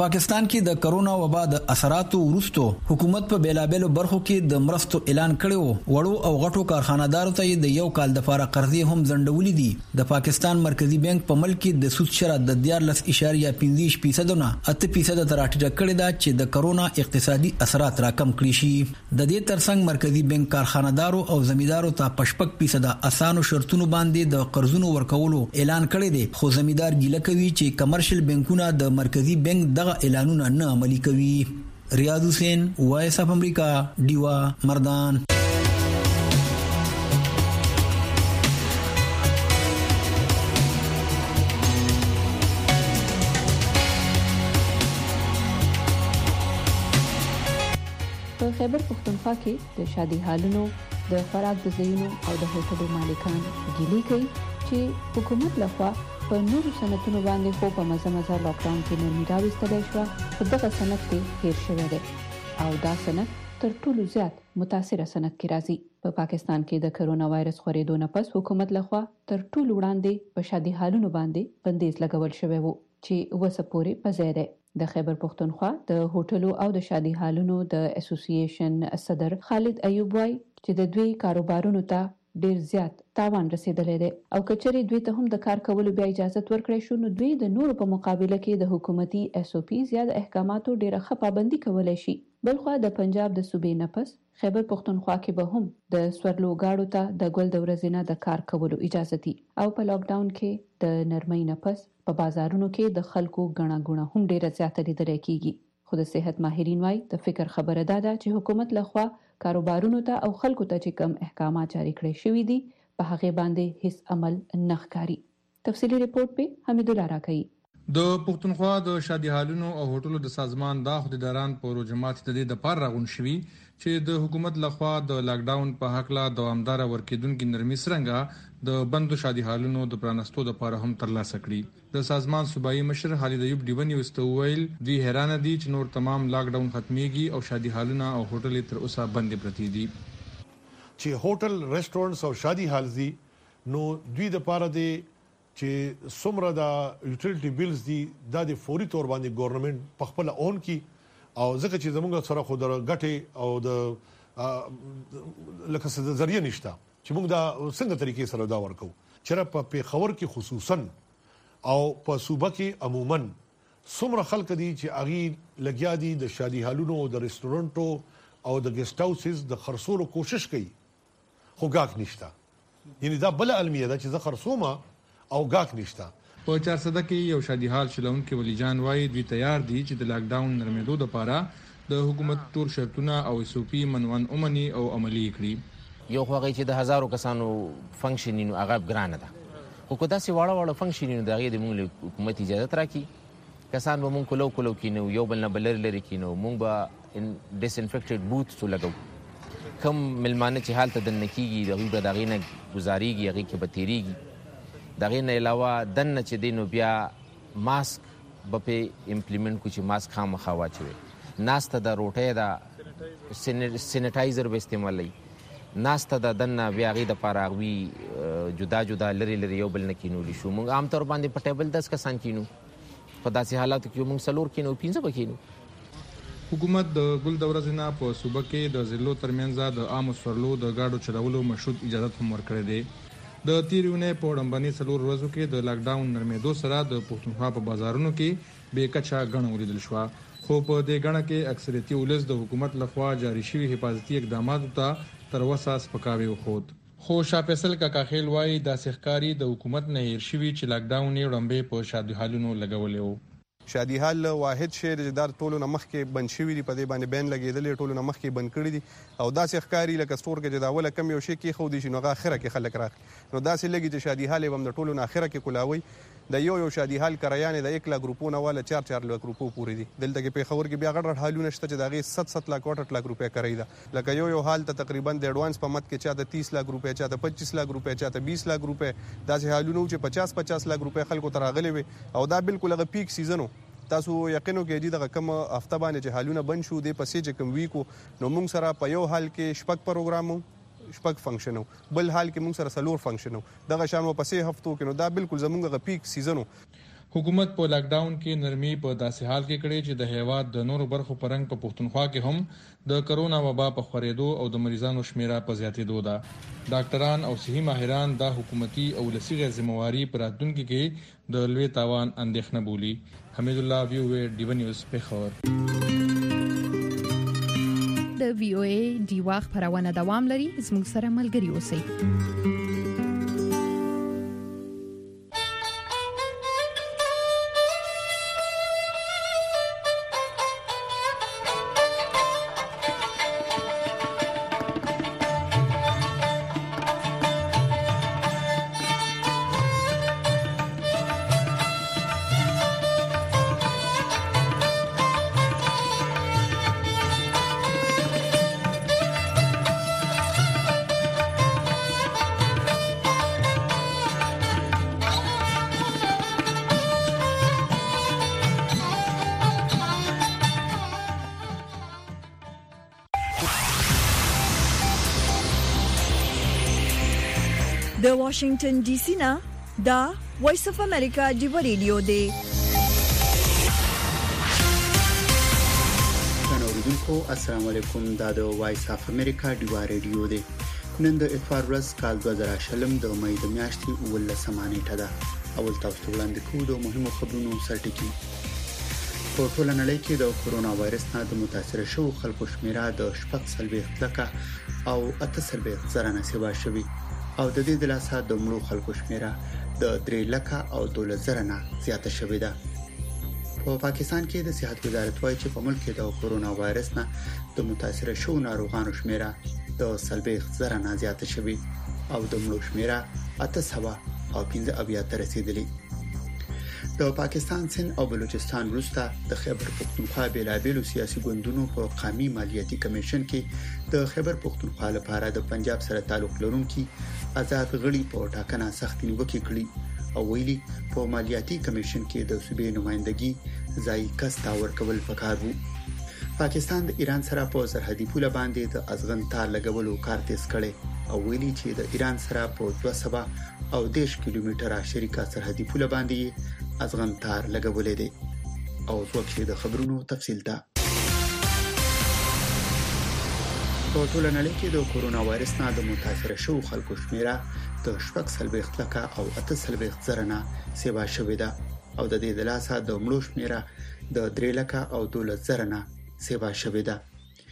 پاکستان کې د کرونا وبا د اثراتو وروسته حکومت په بیلابېلو برخو کې د مرستو اعلان کړو. وړو او غټو کارخانه‌دارو ته د یو کال د لپاره قرضې هم ځنډولې دي. د پاکستان مرکزی بانک په ملک کې د سود شرط د دیارلس اشاریه پنځه فیصد نه اته فیصد ته راټیټه کړې ده چې د کرونا اقتصادي اثرات راکم کړي شي. د دې ترڅنګ مرکزی بانک کارخانه‌دارو او زمیندارو ته پشپک فیصد اسانو شرطونو باندې د قرضونو ورکولو اعلان کړی دی. خو زمیندار ګیله کوي چې کمرشل بانکونه د مرکزی بانک دغه اعلانونه نه عملي کوي. ریاض حسین، وایس اف امریکا، ډیوا مردان. په خیبر پختونخوا کې د شادي حالونو، د خوراک د ځایونو او د هوټلو مالکان ګیلې کوي چې حکومت لخوا په نورو سنتونو باندې خو په مزه مزه لاک ډاون کې نرمي راوستل شو، خو دغه سنت کې هیر شوی دی او دا سنت تر ټولو زیات متاثره سنت کې راځي. په پاکستان کې د کرونا وایرس خورېدو نه پس حکومت لخوا تر ټولو وړاندې په شادي حالونو باندې بندیز لګول شوی وو چې وسه پورې په ځای دی. د خیبر پختونخوا د هوټلو او د شادي حالونو د اسوسییشن صدر خالد ایوب وايي چې د دوی کاروبارونو ته ډیر زیات تاوان رسیدلی دی او کچري دوی ته هم د کار کولو بیا اجازه ورکړې شو، نو دوی د نورو په مقابله کې د حکومتي اس او پی زیات احکاماتو ډیره ښه پابندي کولای شي. بلخوا د پنجاب د صوبې نفس خیبر پختونخوا کې به هم د سورلو گاډو ته د ګل د ورځې نه د کار کولو اجازه دي او په لاک ډاون کې د نرمۍ نفس په بازارونو کې د خلکو غنا غنا هم ډیره زیاته لیدل کېږي. خو د صحت ماهرین وايي د فکر خبره ده چې حکومت لخوا کاروبارونو ته او خلکو ته چې کوم احکامات جاری کړی شوي دي په هغه باندې هیڅ عمل نه ښکاري. تفصیلی ریپورت په حمید الله راکوي. د پختونخوا د شادي حالونو او هوټلو د سازمان د خدایداران په روجمات د دې د پار راغون شوي چې د حکومت لخوا د لاک ډاون په حق لا دوامدار ورکیدونکو نرمي سرنګه د بندو شادي حالونو د پرانستو د پاره هم ترلاسه کړي. د سازمان صوبایي مشر خالد ایوب دیونی واستویل دوی حیران دي چې نور تمام لاک ډاون ختميږي او شادي حالونه او هوټل تر اوسه بند پرتی دي. چې هوټل ریسټورانټس او شادي حال دي نو دوی د پاره دي چې څومره د یوټیلیټي بیلز دي د فوري تور باندې ګورنمنت په خپل اون کې او ځکه چې زموږ سره خو د غټي او د لکه څه ذریعہ نشته چې موږ دا څنګه طریقې سره دا ورکو چې په پیښور کې خصوصا او په صوبه کې عموما څومره خلک دي چې اغي لګیا دي د شادي حالونو او د ریسټورانټو او د ګیسټ هاوسز د خرڅولو کوشش کوي خو گاک نشته. یعنی دا بل علمیه ده چې زه خرڅومه او گاک نشته. په چارسده کې یو شادي حال چلون کې ولی جان وای دوی تیار دي چې د لاک ډاون نرمېدو لپاره د حکومت ټول شرطونه او اس او پی منوان اومني او عملی کړي. یو خو هغه چې د هزارو کسانو فنکشنینو هغه ګرانه ده، خو کو داسې واړه واړه فنکشنینو دغه د موږ حکومت اجازه راکړي کسان به مونږ کولو کولو کینو یو بل نه بلر لري کینو مونږ به ډیس انفیکټډ بوت تو لګو کم ملمانه چې حالت د نکیږي دغه د دغه نه گزاريږي هغه کې بتیریږي دغه نه علاوه دنه چې دینو بیا ماسک به په امپلیمنٹ کو چې ماسک خامخا واچوي ناسته د روټه دا سینیټایزر به استعمالي ناسته د دنه بیا غي د پاراغوي جدا جدا لري لري یو بل نه کینو شو موږ عام طور باندې په ټیبل دس کسان کینو په داسې حالاتو کې موږ سلور کینو پینځه بکینو. حکومت د ګل د ورځې نه په صوبه کې د ضلعو ترمنځ د عام سورلو د گاډو چلولو مشروط اجازه هم ورکړې ده. د تیرونه په وړاندې څلور ورځو کې د لاک ډاون نرمېدو سره د پښتونخوا په بازارونو کې به کچا غنه ولیدل شو، خو په دې غنه کې اکثریتي ولس د حکومت لخوا جاری شوی حفاظتي اقداماتو ته تر وسه سپکاوي وخود. خو شاه فیصل کاکا خیل وایي د سحکاری د حکومت نه هیر شوی چې لاک ډاون یې وړاندې په شادي حالونو لګولې وو. شادي حال واحد شهر چې دار ټولو نمخ کې بند شوی دی په دې باندې بین لګیدل ټولو نمخ کې بند کړی دي او داسې ښکاری لکه ستور کې دا ولا کم یو شي کې خو دي شنو اخره کې خلک راغ نو داسې لګي چې شادي حال هم د ټولو نه اخره کې کولاوي د یو یو شادي حال کرایانې د یک لاک روپو نه والا چار چار لاک روپو پورې دي دلته کې په خبر کې بیا غړ حالونه شته چې دغه سات سات لاک اټ لاک روپے کرای دا لکه یو یو حال ته تقریبا د ایڈوانس په مت کې چاته تیس لاک روپے چاته پچیس لاک روپے چاته بیس لاک روپے داسې حالونه چې پچاس پچاس لاک روپے خلکو تراغلي وي او دا بالکل هغه پیک سیزنو تاسو یقینو کې دي دغه کم هفته باندې چې حالونه بند شو د پسې چې کم ویکو نو موږ سره په یو حال کې شپږ پروګرامو شپږ فنکشنو بل حال کې موږ سره سلور فنکشنو دغه شان په پسې هفتو کې نو دا بالکل زموږ غ پیک سیزنو. حکومت په لاک ډاون کې نرمي په داسې حال کې کړې چې د هیواد د نورو برخو پرنګ په پښتونخوا کې هم د کرونا وبا په خورېدو او د مریضانو شمیره په زیاتېدو ده. ډاکټران او صحي ماهران دا حکومتي او لسی غیر ذمہواری پر راتلونکي کې د لوی تاوان اندېښنه بولي. حمید الله وی او ډیو نیوز پیښور. د وی او ای ډیوا خبرونه دوام لري. زموږ سره ملګري اوسئ. د واشنگټن ډي سي نه دا وایس اف امریکا دی ریډیو دی. اوریدونکو السلام علیکم. دا د وایس اف امریکا دی ریډیو دی. نن د اتوار ورځ کال دوه زره شلم د مې د میاشتې ولسمه نیټه ده. اول تاسو ته وړاندې کوو د مهمو خبرونو سرټکی. په ټول نړۍ کې د کرونا وایرس نه د متاثر شوو خلکو شمیره د شپږ سلويخت لکه او اته سلويخت زره نه سیوا شوی او د دې د لاسه د مړو خلکو شمیره د درې لکه او دولس زره نه زیاته شوې ده. په پاکستان کې د صحت وزارت وايي چې په ملک کې د کرونا وایرس نه د متاثر شوو ناروغانو شمیره د سلويخت زره نه زیاته شوې او د مړو شمیره اته سوه او پنځه اویا ته رسیدلې. د پاکستان سند او بلوچستان وروسته د خیبر پختونخوا بیلابیلو سیاسي ګوندونو په قومي مالیاتي کمیشن کې د خیبر پختونخوا لپاره د پنجاب سره تعلق لرونکي آزاد غړي په ټاکنه سخت نیوکه کړې او ویلي په مالیاتي کمیشن کې د صوبې نمائندګي ځای کس تا ورکول پکار وو. پاکستان د ایران سره په سرحدي پوله باندې د ازغن تار لګولو کار تیز کړي او ویلي چې د ایران سره په دوه سوه او دیش کیلومتره شریکه سرحدي پوله باندې ازغن تار لګولې دي. او څوک د خبرونو تفصیل ته په ټول نړۍ کې د کرونا وایرس نه د متاثر شوو خلکو شمیره د شپږ سلويخت لکه او اته سلويخت زره نه سیوا شوې ده او د دې د لاسه د مړو شمیره د درې لکه او دولس زره نه سیوا شوې ده.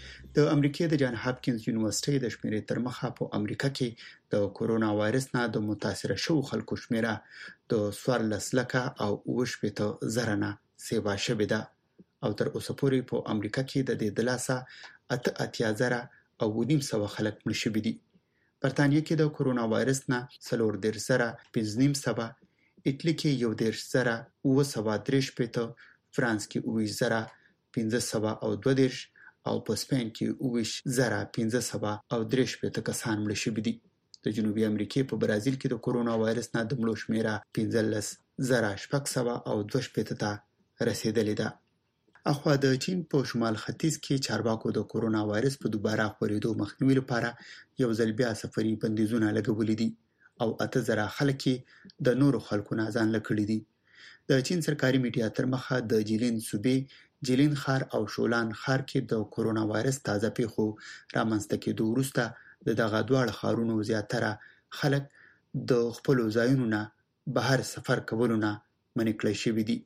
د امریکای د جان هاپکینز یونیورسيټي د شمیرې تر مخه په امریکا کې د کرونا وایرس نه د متاثر شوو خلکو شمیره د څوارلس لکه او اوه شپېته زره نه سیوا شوې ده او تر اوسه پورې په امریکا کې د دې د لاسه اته اتیا زره او نیم سوه خلک مړ شوي دي. برتانیې کې د کرونا وایرس نه څلور دېرش زره پنځه نیم سوه، ایټالیا کې یو دېرش زره اوه سوه درې شپېته، فرانس کې اوه زره پنځه سوه او دوه دېرش او په سپین کې اوه زره پنځه سوه او درې شپېته کسان مړ شوي دي. د جنوبي امریکا په برازیل کې د کرونا وایرس نه د مړو شمیره پنځلس زره شپږ سوه او دوه شپېته ته رسیدلې ده. اخوا د چین په شمال ختیځ کې چارواکو د کرونا وایرس په دوباره خپرېدو مخنیوي لپاره یو ځل بیا سفري بندیزونه لګولي دي او اته زره خلک د نورو خلکو نه ځان لکړي دي. د چین سرکاري میډیا تر مخه د جیلین صوبې جیلین خار او شولان خار کې د کرونا وایرس تازه پیښو رامنځته کېدو وروسته د دغه دواړه خارونو زیاتره خلک د خپل ځایونو نه بهر سفر کولو نه منع کړی شوي دي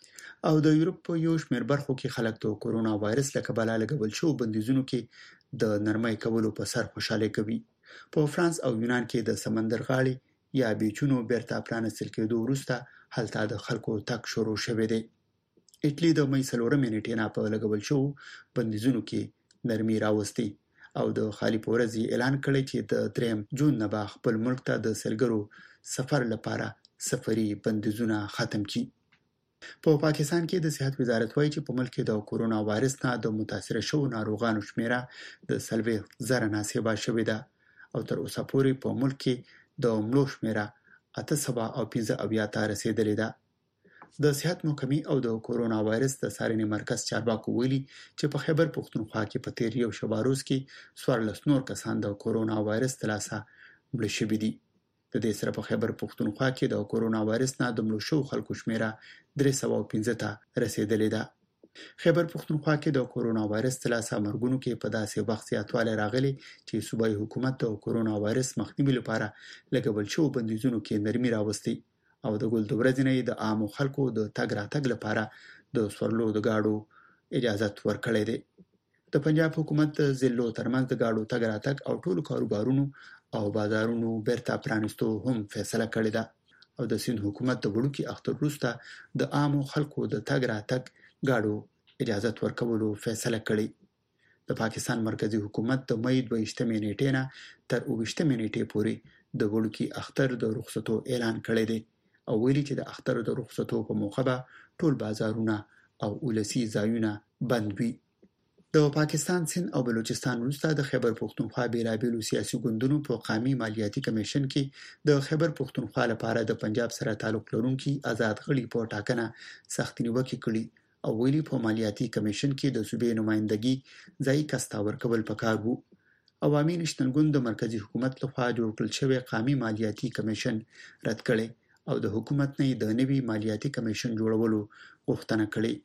او د یورپ په یو شمېر برخو کې خلک د کرونا وایرس له کبله لګول شوو بندیزونو کې د نرمۍ کولو په سر خوشاله کوي. په فرانس او یونان کې د سمندر غاړې یا بیچونو بیرته پرانستل کېدو وروسته هلته د خلکو تګ شروع شوی دی. ایټالیا د مې څلورمې نیټې نه په لګول شوو بندیزونو کې نرمي راوستي او د خالي پورزي اعلان کړی چې د دریم جون نه به خپل ملک ته د سلګرو سفر لپاره سفري بندیزونه ختم کړي. په پا پاکستان کې د صحت وزارت وايي چې په ملک کې د کرونا وایرس نه د متاثر شوو ناروغانو شمیره د سلويخت زره نه سیوا شوې ده او تر اوسه پورې په ملک کې د مړو شمیره اته سوه او پنځه اویا ته رسیدلې ده. د صحت محکمې او د کرونا وایرس د څارنې مرکز چارواکو ویلي چې په خیبر پختونخوا کې په تیر یو شباروز کې څوارلس نور کسان د کرونا وایرس د لاسه مړه شوي دي. د دې سره په خیبر پښتونخوا کې د کورونا وایرس نه د مړو شو خلکو شمیره درې سوه او پنځه ته رسیدلې ده. خیبر پښتونخوا کې د کورونا وایرس تلاسه مرګونو کې په داسې وخت زیاتوالی راغلی چې صوبایي حکومت د کورونا وایرس مخنیوي لپاره لګول شوو بندیزونو کې نرمي راوستي او د ګل د ورځې نه د عامو خلکو د تګ راتګ لپاره د سورلو د گاډو اجازه ورکړې ده. د پنجاب حکومت د ضلعو ترمنځ د گاډو تګ راتګ او ټولو کاروبارونو او بازارونو بیرته پرانیستو هم فیصله کړې ده او د سند حکومت د وړوکي اختر وروسته د عامو خلکو د تګ راتګ گاډو اجازه ورکولو فیصله کړې. د پاکستان مرکزی حکومت د مې دوه ویشتمې نیټې نه تر اوه ویشتمې نیټې پورې د وړوکي اختر د رخصتو اعلان کړی دی او ویلي چې د اختر د رخصتو په موخه به ټول بازارونه او ولسی ځایونه بند وي. د پاکستان سند او بلوچستان وروسته د خیبر پښتونخوا بیلابیلو سیاسي ګوندونو په قومي مالیاتي کمیشن کې د خیبر پښتونخوا لپاره د پنجاب سره تعلق لرونکي آزاد غړي په ټاکنه سخت نیوکه کړې او ویلي په مالیاتي کمیشن کې د صوبې نمائندګي ځای کستا ورکول پکار وو. عوامي نېشنل ګوند د مرکزی حکومت لخوا جوړ کړل شوی قومي مالیاتي کمیشن رد کړي او د حکومت نه د نوي مالیاتي کمیشن جوړولو غوښتنه کړې.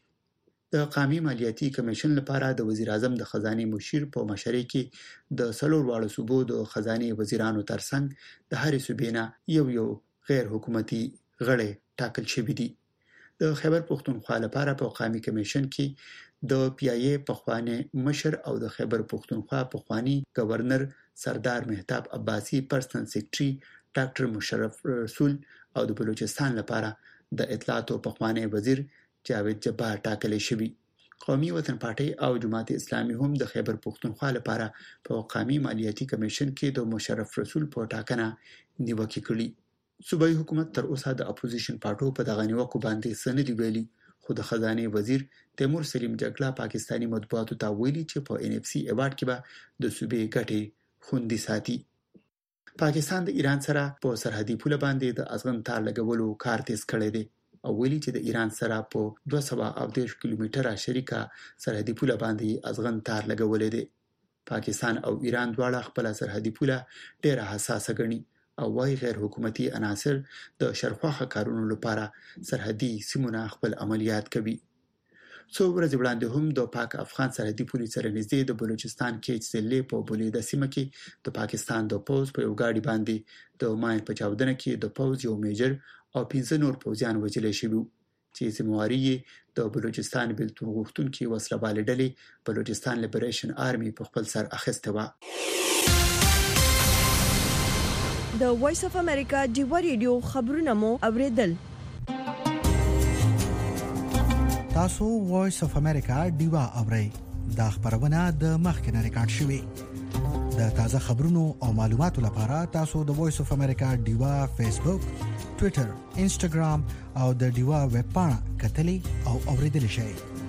د قومي مالیاتي کمیشن لپاره د وزیر اعظم د خزانه مشیر په مشرۍ کې د څلور واړو صوبو د خزانه وزیرانو ترڅنګ د هرې صوبې نه یو یو غیر حکومتي غړي ټاکل شوي دي. د خیبر پښتونخوا لپاره په قومي کمیشن کې د پی ای ای پخوانی مشر او د خیبر پښتونخوا پخوانی گورنر سردار مهتاب عباسی پرسنل سیکریټري ډاکټر مشرف رسول او د بلوچستان لپاره د اطلاعات او پخوانی وزیر جاوید جبار ټاکل شوی. قومي وطن پارټي او جماعت اسلامي هم د خیبر پښتونخوا لپاره په قومي مالیاتي کمیشن کې د مشرف رسول په ټاکنه نیوکه کړې. صوبایي حکومت تر اوسه د اپوزیشن پارټو په دغه نیوکو باندې څه نه ویلي خو د خزانه وزیر تیمور سلیم جګړه پاکستانی مطبوعاتو ته ویلي چې په ان اف سی ایوارډ کې به د صوبې ګټې خوندي ساتي. پاکستان د ایران سره په سرحدي پوله باندې د ازغن تار لګولو کار تیز کړی دی او ویلي چې د ایران سره په دوه سوه او دېرش کیلومتره شریکه سرحدي پوله باندې ازغن تار لګولې دی. پاکستان او ایران دواړه خپل سرحدي پوله ډېره حساسه ګڼي او وايي غیر حکومتي عناصر د شرخواخه کارونو لپاره سرحدي سیمونه خپل عملیات کوي. څو ورځې وړاندې هم د پاک افغان سرحدي پولیس سره نږدې د بلوچستان کې ضلع په بولیده سیمه کې د پاکستان د پوز په یو گاډي باندې د ماین په چاودنه کې د پوز یو میجر او پنځه نور پوځیان وژل شوي چې ذمہواري یې د بلوچستان بیلتون غوښتونکي وسله والې ډلې بلوچستان لیبریشن آرمي په خپل سر اخیسته و. د وایس اف امریکا ډیوا ریډیو خبرونه مو اوریدل. تاسو وایس اف امریکا ډیوا اورئ. دا خبرونه د مخکنه ریکارډ شوی. د تازه خبرونو او معلوماتو لپاره تاسو د وایس اف امریکا ډیوا فیسبوک، ټوئیټر، انسټاګرام او د ډیوا ویب پاڼه کتلی او اوریدل شئ.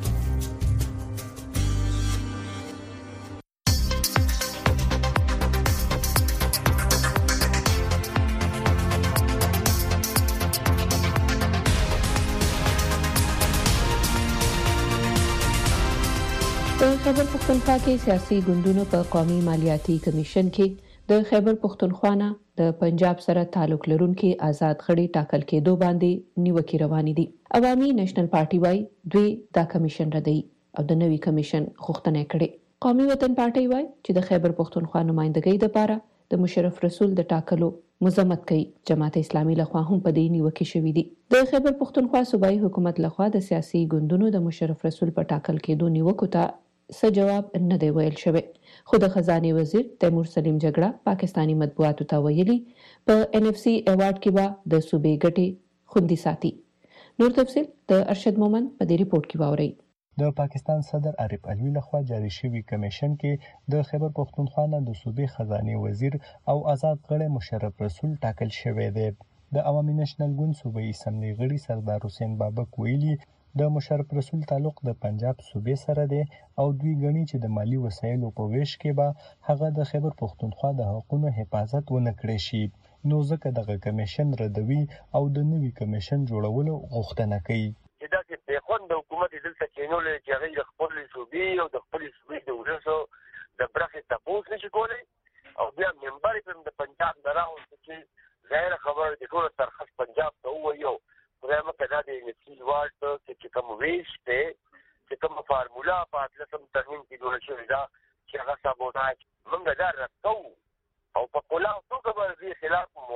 خیبر پښتونخوا کې سیاسي ګوندونو په قومي مالیاتي کمیشن کې د خیبر پښتونخوا نه د پنجاب سره تعلق لرونکي آزاد غړي ټاکل کېدو باندې نیوکې روانې دي. عوامي نېشنل پارټي وايي دوی دا کمیشن ردوي او د نوي کمیشن غوښتنه کړې. قومي وطن پارټي وايي چې د خیبر پښتونخوا نمائندګۍ لپاره د مشرف رسول د ټاکلو مزمت کوي. جماعت اسلامي لخوا هم په دې نیوکه شوې دي. د خیبر پښتونخوا صوبایي حکومت لخوا د سیاسي ګوندونو د مشرف رسول په ټاکل کېدو نیوکو ته څه جواب نه دی ویل شوی. خو د خزانه وزیر تیمور سلیم جګړه پاکستانی مطبوعاتو ته ویلي په ان اف سی ایوارډ کې به د صوبې ګټې خوندي ساتي. نور تفصیل د ارشد مومن په دې ریپورت کې واورئ. د پاکستان صدر عارف علوي لخوا جاری شوی کمیشن کې د خیبر پښتونخوا نه د صوبې خزانه وزیر او آزاد غړي مشرف رسول ټاکل شوی دی. د عوامي نېشنل ګوند صوبایي اسمبلی غړي سردار حسین بابک ویلي د مشرف رسول تعلق د پنجاب صوبې سره دی او دوی غني چې د مالی وسایلو په ویش کې به هغه د خیبر پښتونخوا د حقوقو حفاظت ونه کړی شي. نو ځکه دغه کمیشن ردوي او د نوي کمیشن جوړولو غوښتنه کوي. دا چې په خوند حکومت دلته کېنول چې هغه خپل صوبې او د خپل صوبې د ولسو د برخه تاسو نشي کولای او بیا منبر په د پنجاب دراو چې غیر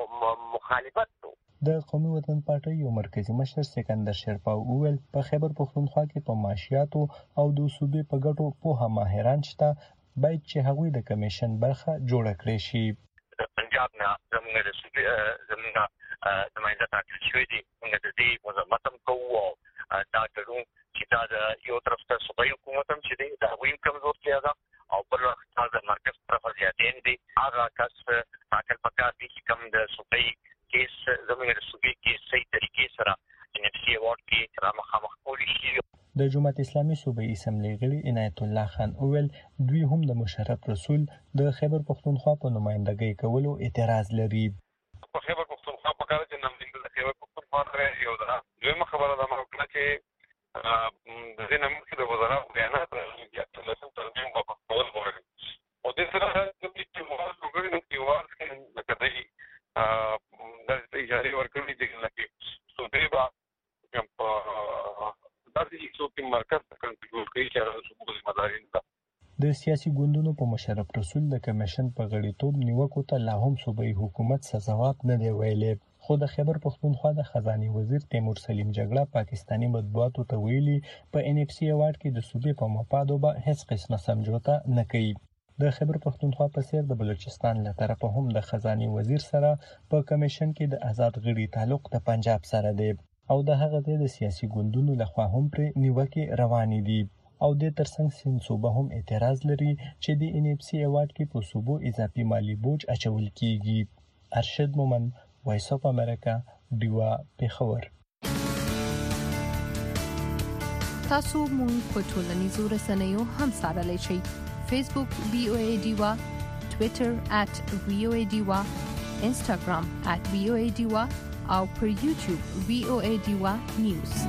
مخالفت وو. د قومي وطن پارټۍ یو مرکزی مشر سکندر شیرپا وویل په خیبر پښتونخوا کې په معاشیاتو او د صوبې په ګټو پوهه ماهران شته، باید چې هغوی د کمیشن برخه جوړه کړي شي. د پنجاب نه زموږ د صوبې زموږ نماینده ټاکل شوي دي، موږ د دې مذمت هم کوو او دا ګډون چې دا د یو طرف ته صوبایي حکومت هم چې دی د هغوی هم کمزورتیا ده او بل وخت د مرکز طرفه زیاتین دي. هغه کس ټاکل پکار دي چې کوم د صوبایي کیس زموږ د صوبې کیس صحیح طریقې سره ان اف سی ایوارډ کې را مخامخ کولی شي. د جماعت اسلامي صوبایي اسمبلی غړي عنایت الله خان وویل دوی هم د مشرف رسول د خیبر پښتونخوا په نمائندګۍ کولو اعتراض لري. په خیبر پښتونخوا په کار کې نماینده د خیبر پښتونخوا سره یو ده. دویمه خبره دا مې چې د دې نماینده د وزارت بیانات راغلي چې تاسو ترجمه په خپل وګورئ او د سره د چې موږ وګورئ نو کې وایي لکه دای د اجازه ورکړي چې لکه صوبې با په داسې څوک مرکز کنټرول کوي چې صوبې مدارین ده. د سیاسي ګوندونو په مشرف رسول د کمیشن په غړیتوب نیوکو ته لا هم صوبایي حکومت څه ځواب نه دی ویلی، خو د خیبر پښتونخوا د خزانه وزیر تیمور سلیم جګړه پاکستانی مطبوعاتو ته ویلي په ان اف سی ایوارډ کې د صوبې په مفادو به هیڅ قسمه سمجوته نه کوي. د خیبر پښتونخوا په څیر د بلوچستان له طرفه هم د خزانه وزیر سره په کمیشن کې د آزاد غړي تعلق د پنجاب سره دی او د هغه د سیاسي ګوندونو لخوا هم پر نیوکه روانې دي او د ترڅنګ سین صوبه هم اعتراض لري چې د ان اف سی ایوارډ کې په صوبو اضافي مالی بوج اچول کیږي. ارشد مومن، وایس اف امریکا، ډیوا، پیښور. تاسو مونږ په ټولنیزو رسنیو هم څارلی شئ. فیسبوک وی او ای ډیوا، ټویټر ات وی او ای ډیوا، انسټاګرام ات وی او ای ډیوا او پر یوټیوب وی او ای ډیوا نیوز.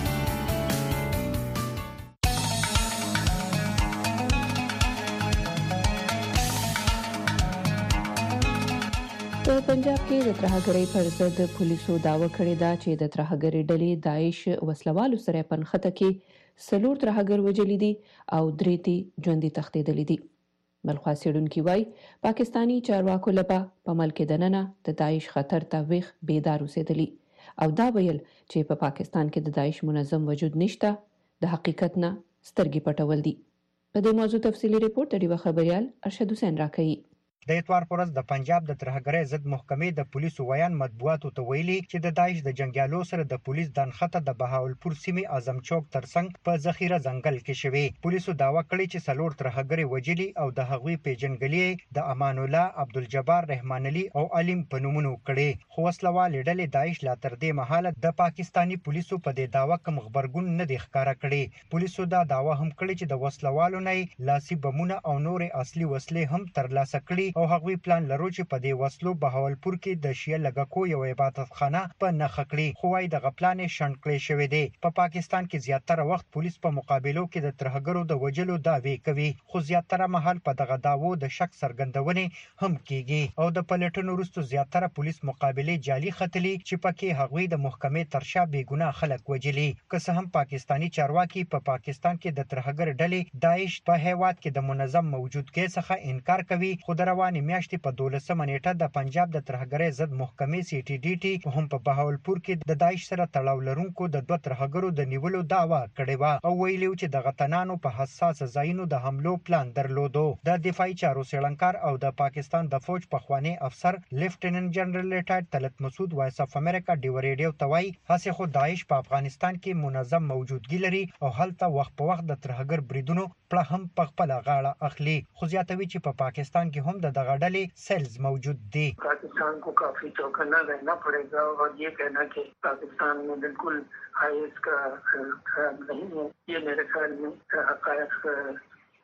په پنجاب کې د ترهګرۍ پر ضد پولیسو داوا کړې ده چې د ترهګرۍ ډلې داعش وسلوالو سره په نښته کې څلور ترهګر وژلي دي او درې تي ژوندي تښتېدلي دي. بلخوا څېړونکي وایي پاکستاني چارواکو لپاره په ملک دننه د داعش خطر ته ویښ بیدار اوسېدلي او دا ویل چې په پاکستان کې د داعش منظم وجود نشته د حقیقت نه سترګې پټول دي. په دې موضوع تفصیلي رپورت د ډیوه خبريال ارشد حسین راکوي. د اتوار پرز د پنجاب د ترهګرۍ ضد محکمې د پولیسو ویان مطبوعاتو ته ویلي چې د داعش د جنگیالو سره د پولیس د انخته د بهاولپور سیمې اعظم چوک ترڅنګ په ذخیره ځنګل کې شوی. پولیسو داوا کړی چې څلور ترهګرۍ وجلي او د هغوی پیژنګلې د امان الله، عبدالجبار رحمان علي او علیم په نومونو کړي، خو وسلوال ډلې داعش لا تر دې مهاله د پاکستانی پولیسو په دې داوا کوم خبرګون نه دی ښکارا کړی. پولیسو دا داوا هم کړی چې د وسلوالو نه لاسي بمونه او نور اصلي وسلې هم ترلاسه کړي او هغوی پلان لرو چې په دې وسلو بهاولپور کې د شیعه لګکو یو عبادت خانه په نښه کړي، خو وايي دغه پلان یې شنډ کړی شوی دی. په پاکستان کې زیاتره وخت پولیس په مقابلو کې د ترهګرو د وجلو دعوی کوي، خو زیاتره مهال په دغه داوو د شک څرګندونې هم کیږي او د پلټنو وروسته زیاتره پولیس مقابله جعلي ختلي چې پکې هغوی د محکمې ترشا بېګناه خلک وجلي. که څه هم پاکستانی چارواکي په پا پاکستان کې د ترهګر ډلې داعش په هیواد کې د منظم موجودګۍ څخه انکار کوي، خو د روانې میاشتې په دولسمه نیټه د پنجاب د ترهګرۍ ضد محکمې سی ټي ډي ټي هم په بهاولپور کې د داعش سره تړاو لرونکو د دوه ترهګرو د نیولو دعوا کړې و او ویلي چې د غتنانو په حساس ځایونو د حملو پلان درلودو. د دفاعي چارو څېړنکار او د پاکستان د فوج پخوانی افسر لیفټیننټ جنرال ریټایرډ طلعت مسعود وایس اف امریکا ډیو ریډیو ته وایي هڅه خو داعش په افغانستان کې منظم موجودګي لري او هلته وخت په وخت د ترهګر بریدونو پړه هم په خپل غاړه اخلي، خو زیاتوي چې په پاکستان کې هم د دغه ډلې सेल्स मौजूद थे। पाकिस्तान को काफी चौकन्ना रहना पड़ेगा और ये कहना कि पाकिस्तान में बिल्कुल आईएस का ख्याल नहीं है, ये मेरे ख्याल में हक़ाइक़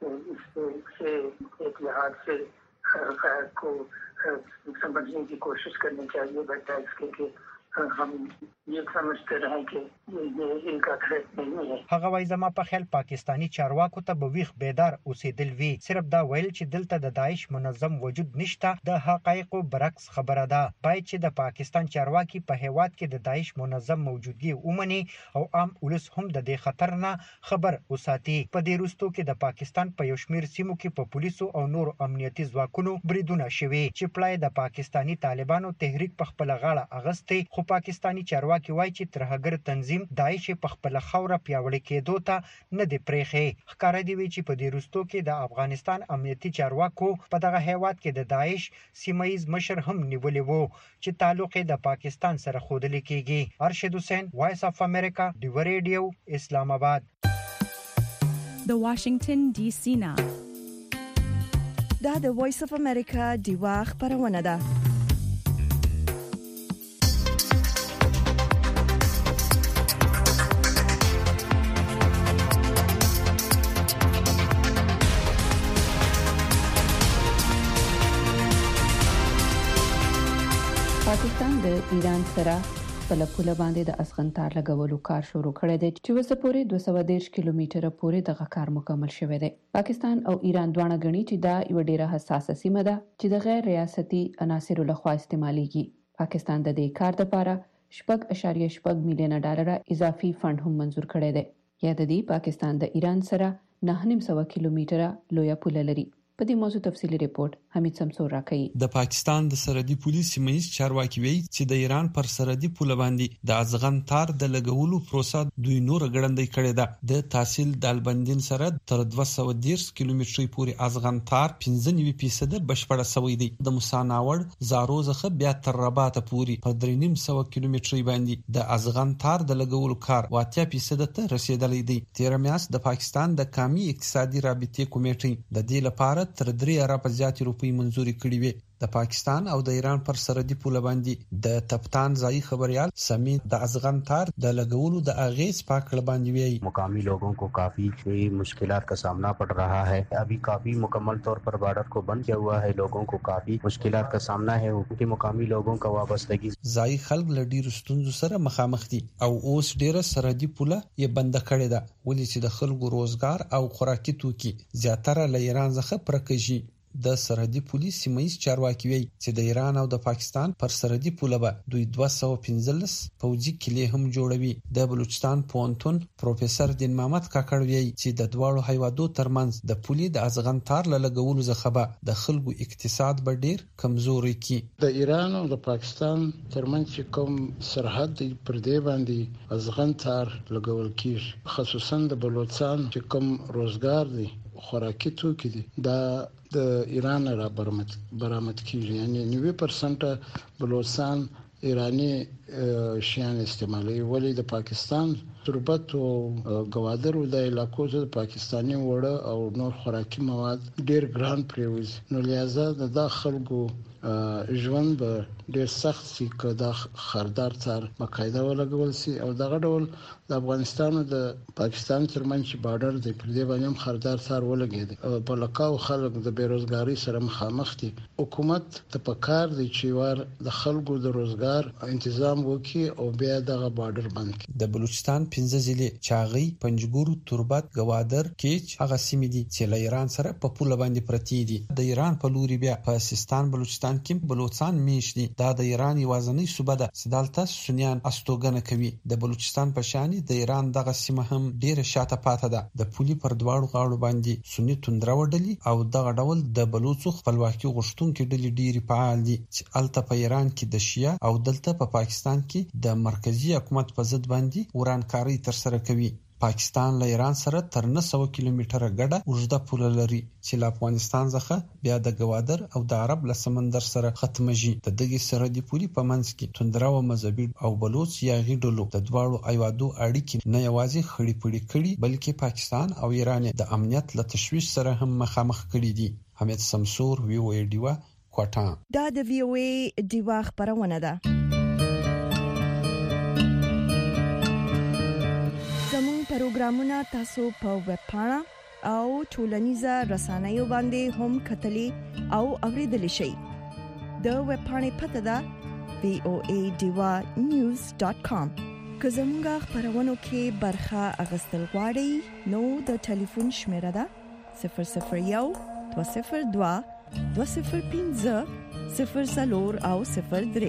से एक लिहाज से हक़ाइक़ को समझने की कोशिश करनी चाहिए, बजाय इसके कि हम ये समझते रहे कि ये इनका थ्रेट नहीं है. هغه وای زما په خیال پاکستانی چارواکو ته به ویخ بیدار اوسېدل وی صرف دا ویل چې دلته د داعش منظم وجود نشته د حقایقو برعکس خبره ده. باید چې د پاکستان چارواکي په هیواد کې د داعش منظم موجودګي ومني او عام ولس هم د دې خطر نه خبر وساتي. په دې وروستو کې د پاکستان په یو شمېر سیمو کې په پولیسو او نور امنیتي ځواکونو بریدونه شوي چې پلای د پاکستانی طالبانو تحریک په خپل غاړه اغستې، خو پاکستانی چارواکي وایي چې ترهګر تنظیم داعش په خپل خوره پیاوړی کېدو ته نه دی پرېښی. ښکاره دی وی چې په دې وروستو کې د افغانستان امنیتي چارواکو په دغه هیواد کې د داعش سیمایي مشر هم نیولې وو چې تعلق یې د پاکستان سره ښودل کېږي. ارشد حسین، وایس اف امریکا، ډیو ریډیو، اسلام آباد. د واشنگټن ډي سي نه دا د وایس اف امریکا ډیوا خبرونه ده. پاکستان د ایران سره په لپوله باندې د اسغنتار لګولو کار شروع کړی دی چې وسه پورې دوه سوه دېرش کیلومتره پورې دغه کار مکمل شوی دی. پاکستان او ایران دواړه غني چې دا یو ډیره حساسه سیمه ده چې د غیر ریاستي عناصرو لخوا استعماليږي. پاکستان د دې کار لپاره شپږ اشاریه شپږ میلیونه ډالر اضافي فند هم منزور کړی دی. یا د دې پاکستان د ایران سره نه نیم سوه کیلومتره لوی پوله لري. په دې موضوع تفصیلی ریپورت حمید سمسور راکړي. د پاکستان د سرحدي پولیس سیمه‌ایز چارواکي وایي چې د ایران پر سرحدي پوله باندې د ازغن تار د لګولو پروسه دوی نور غړندې کړې ده. د تحصیل دالبندین سره تر دوه سوه دېرش کیلومتري پورې ازغن تار پنځه نوي فیصد بشپړه شوی دی. د مساناور زارو څخه بیا تر رباط پورې په درې نیم سوه کیلومتري باندې د ازغن تار د لګولو کار واته فیصد ته رسیدلی دی. تیر میاشت د پاکستان د قومي اقتصادي رابطې کمیټې د دې لپاره تر درې اربه زیاتې روپۍ منزوري کړې وې. د پاکستان او د ایران پر سرحدي پوله باندې د تپتان ځای خبريال سمیت د ازغن تار د لګولو د اغیز پاکړه باندې وی مقامی लोगों को काफी मुश्किलात का सामना पड़ रहा है. अभी काफी मुकम्मल तौर पर बॉर्डर को बंद किया हुआ है. लोगों को काफी मुश्किलात का सामना है. उनके मुकामी लोगों का वाबस्तगी ځای خلک لډی رستونزو سره مخامخ دي او اوس ډیره سرحدي پوله یې بند کړې ده ولې چې د خلکو روزګار او خوراکي توکي زیاتره له ایران څخه پرکېږي. د سرحدي پولیس سیمه‌ایز چارواکي وایي چې د ایران او د پاکستان پر سرحدي پوله به دوی دوه سوه پنځلس پوځي کلي هم جوړوي. د بلوچستان پونتون پروفیسور دین محمد کاکړ وایي چې د دواړو هیوادو ترمنځ د پولې د ازغن تار لګولو څخه به د خلکو اقتصاد به ډیر کمزوري کی. د ایران او د پاکستان ترمنځ کوم سرحد پر دې باندې ازغن تار لګول کیږي، خصوصا د بلوچستان چې کوم روزګار دي خوراکي توکي دي دا د ایران را برآمد برآمد کیږي. یعنی نوي پرسنټ بلوچستان ایرانی شیان استعمالوي ولی د پاکستان تربت او گوادر د علاقو د پاکستاني وړه او نور خوراکي مواد ډیر ګران پریوز نو لہذا د خلکو ژوند به ډیر سخت سي که د خردار تر مقاعده ولګول سي او دغه ډول د افغانستان او د پاکستان ترمنځ بارډر د پردې باندې هم خردار تر ولګید او په لکاو خلک د بیروزګاری سره مخامخ دي. حکومت ته پکار دی چې ور د خلکو د روزګار تنظیم وکړي او بیا دغه بارډر بند کړي. د بلوچستان پنځه ضلع چاغي، پنجګور، تربت، گوادر، کیچ هغه سیمې دي چې له ایران سره په پوله باندې پرتی دي. د ایران په لوري بیا په سیستان بلوچستان کې بلوچستان میش دي. دا د ایران یوازنی صوبه ده چې دلته سنیان استوګنه کوي. د بلوچستان په شان د ایران دغه سیمه هم ډیره شاته پاتې ده. د پولي پر دواړو غاړو باندې سنی توندره وډلي او دغه ډول د بلوچو خپلواکي غوښتونکو ډلې ډیره فعال دي چې الته په ایران کې د شیا او دلته په پاکستان کې د مرکزی حکومت په ضد باندې ورانکاري تر سره کوي. پاکستان له ایران سره تر نه سوه کیلومتره ګډه اوږده پوله لري چې له افغانستان څخه بیا د گوادر او د عرب له سمندر سره ختمېږي. د دغه سرحدي پولې په منځ کې توندره او مذهبي او بلوچ یا غیډلو د دواړو ایوادو اړیکې نه یوازې خړې پړې کړي بلکې پاکستان او ایران د امنیت له تشویش سره هم مخامخ کړي دي. حمید سمسور، وی او ای ډیوا، کوټا. دا د وی او ای ډیوا خبرونه ده. پروګرامونه تاسو په ویب پاڼه او ټولنیزه رسنیو باندې هم کتلی او اوریدلی شئ. د ویب پاڼې پته ده وی او ای ډیوا نیوز ډاٹ کام. که زموږ خبرونو کې برخه اغستل غواړئ نو د ټلیفون شمیره ده صفر صفر یو دوه صفر دوه دوه صفر پنځه صفر صفر او صفر درې.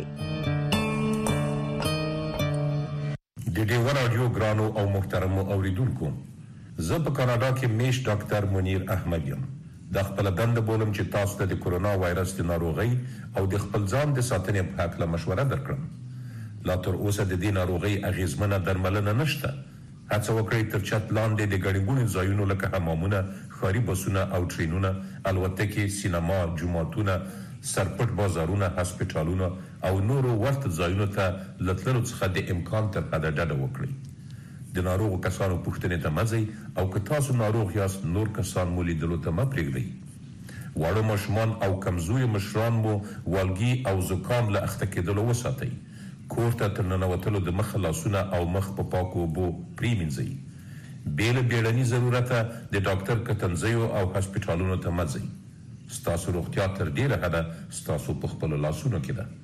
د ډیوا رادیو ګرانو او محترمو اوریدونکو، زه په کاناډا کې میش ډاکټر منیر احمد یم. د خپل دند بولم چې تاسو ته د کورونا وایرس د ناروغي او د خپل ځان د ساتنې په اړه مشوره درکړم. لا تر اوسه د دې ناروغي اغیزمنه درملنه نشته. هڅه وکړئ تر چت لاندې د ګڼګونو ځایونو لکه حمامونه، ښاري بسونه او ټرینونه، الوتکې، سینما، جوماتونه، سرپټ بازارونه، هسپتالونه او نورو ورته ځایونو ته لتللو څخه د امکان تر حده ډډه وکړئ. د ناروغو کسانو پوښتنې ته مه ځئ او که تاسو ناروغ یاست نور کسان مو لیدلو ته مه پرېږدئ. واړه ماشومان او کمزوري مشران مو والګي او زکام له اخته کېدلو وساتئ. کور ته تر ننوتلو د مخه لاسونه او مخ په پاکو اوبو پرېمینځئ. بې له بیړني ضرورته د ډاکټر کتنځیو او هسپتالونو ته مه ځئ. ستاسو روغتیا تر ډېره حده ستاسو په خپلو لاسونو کې ده.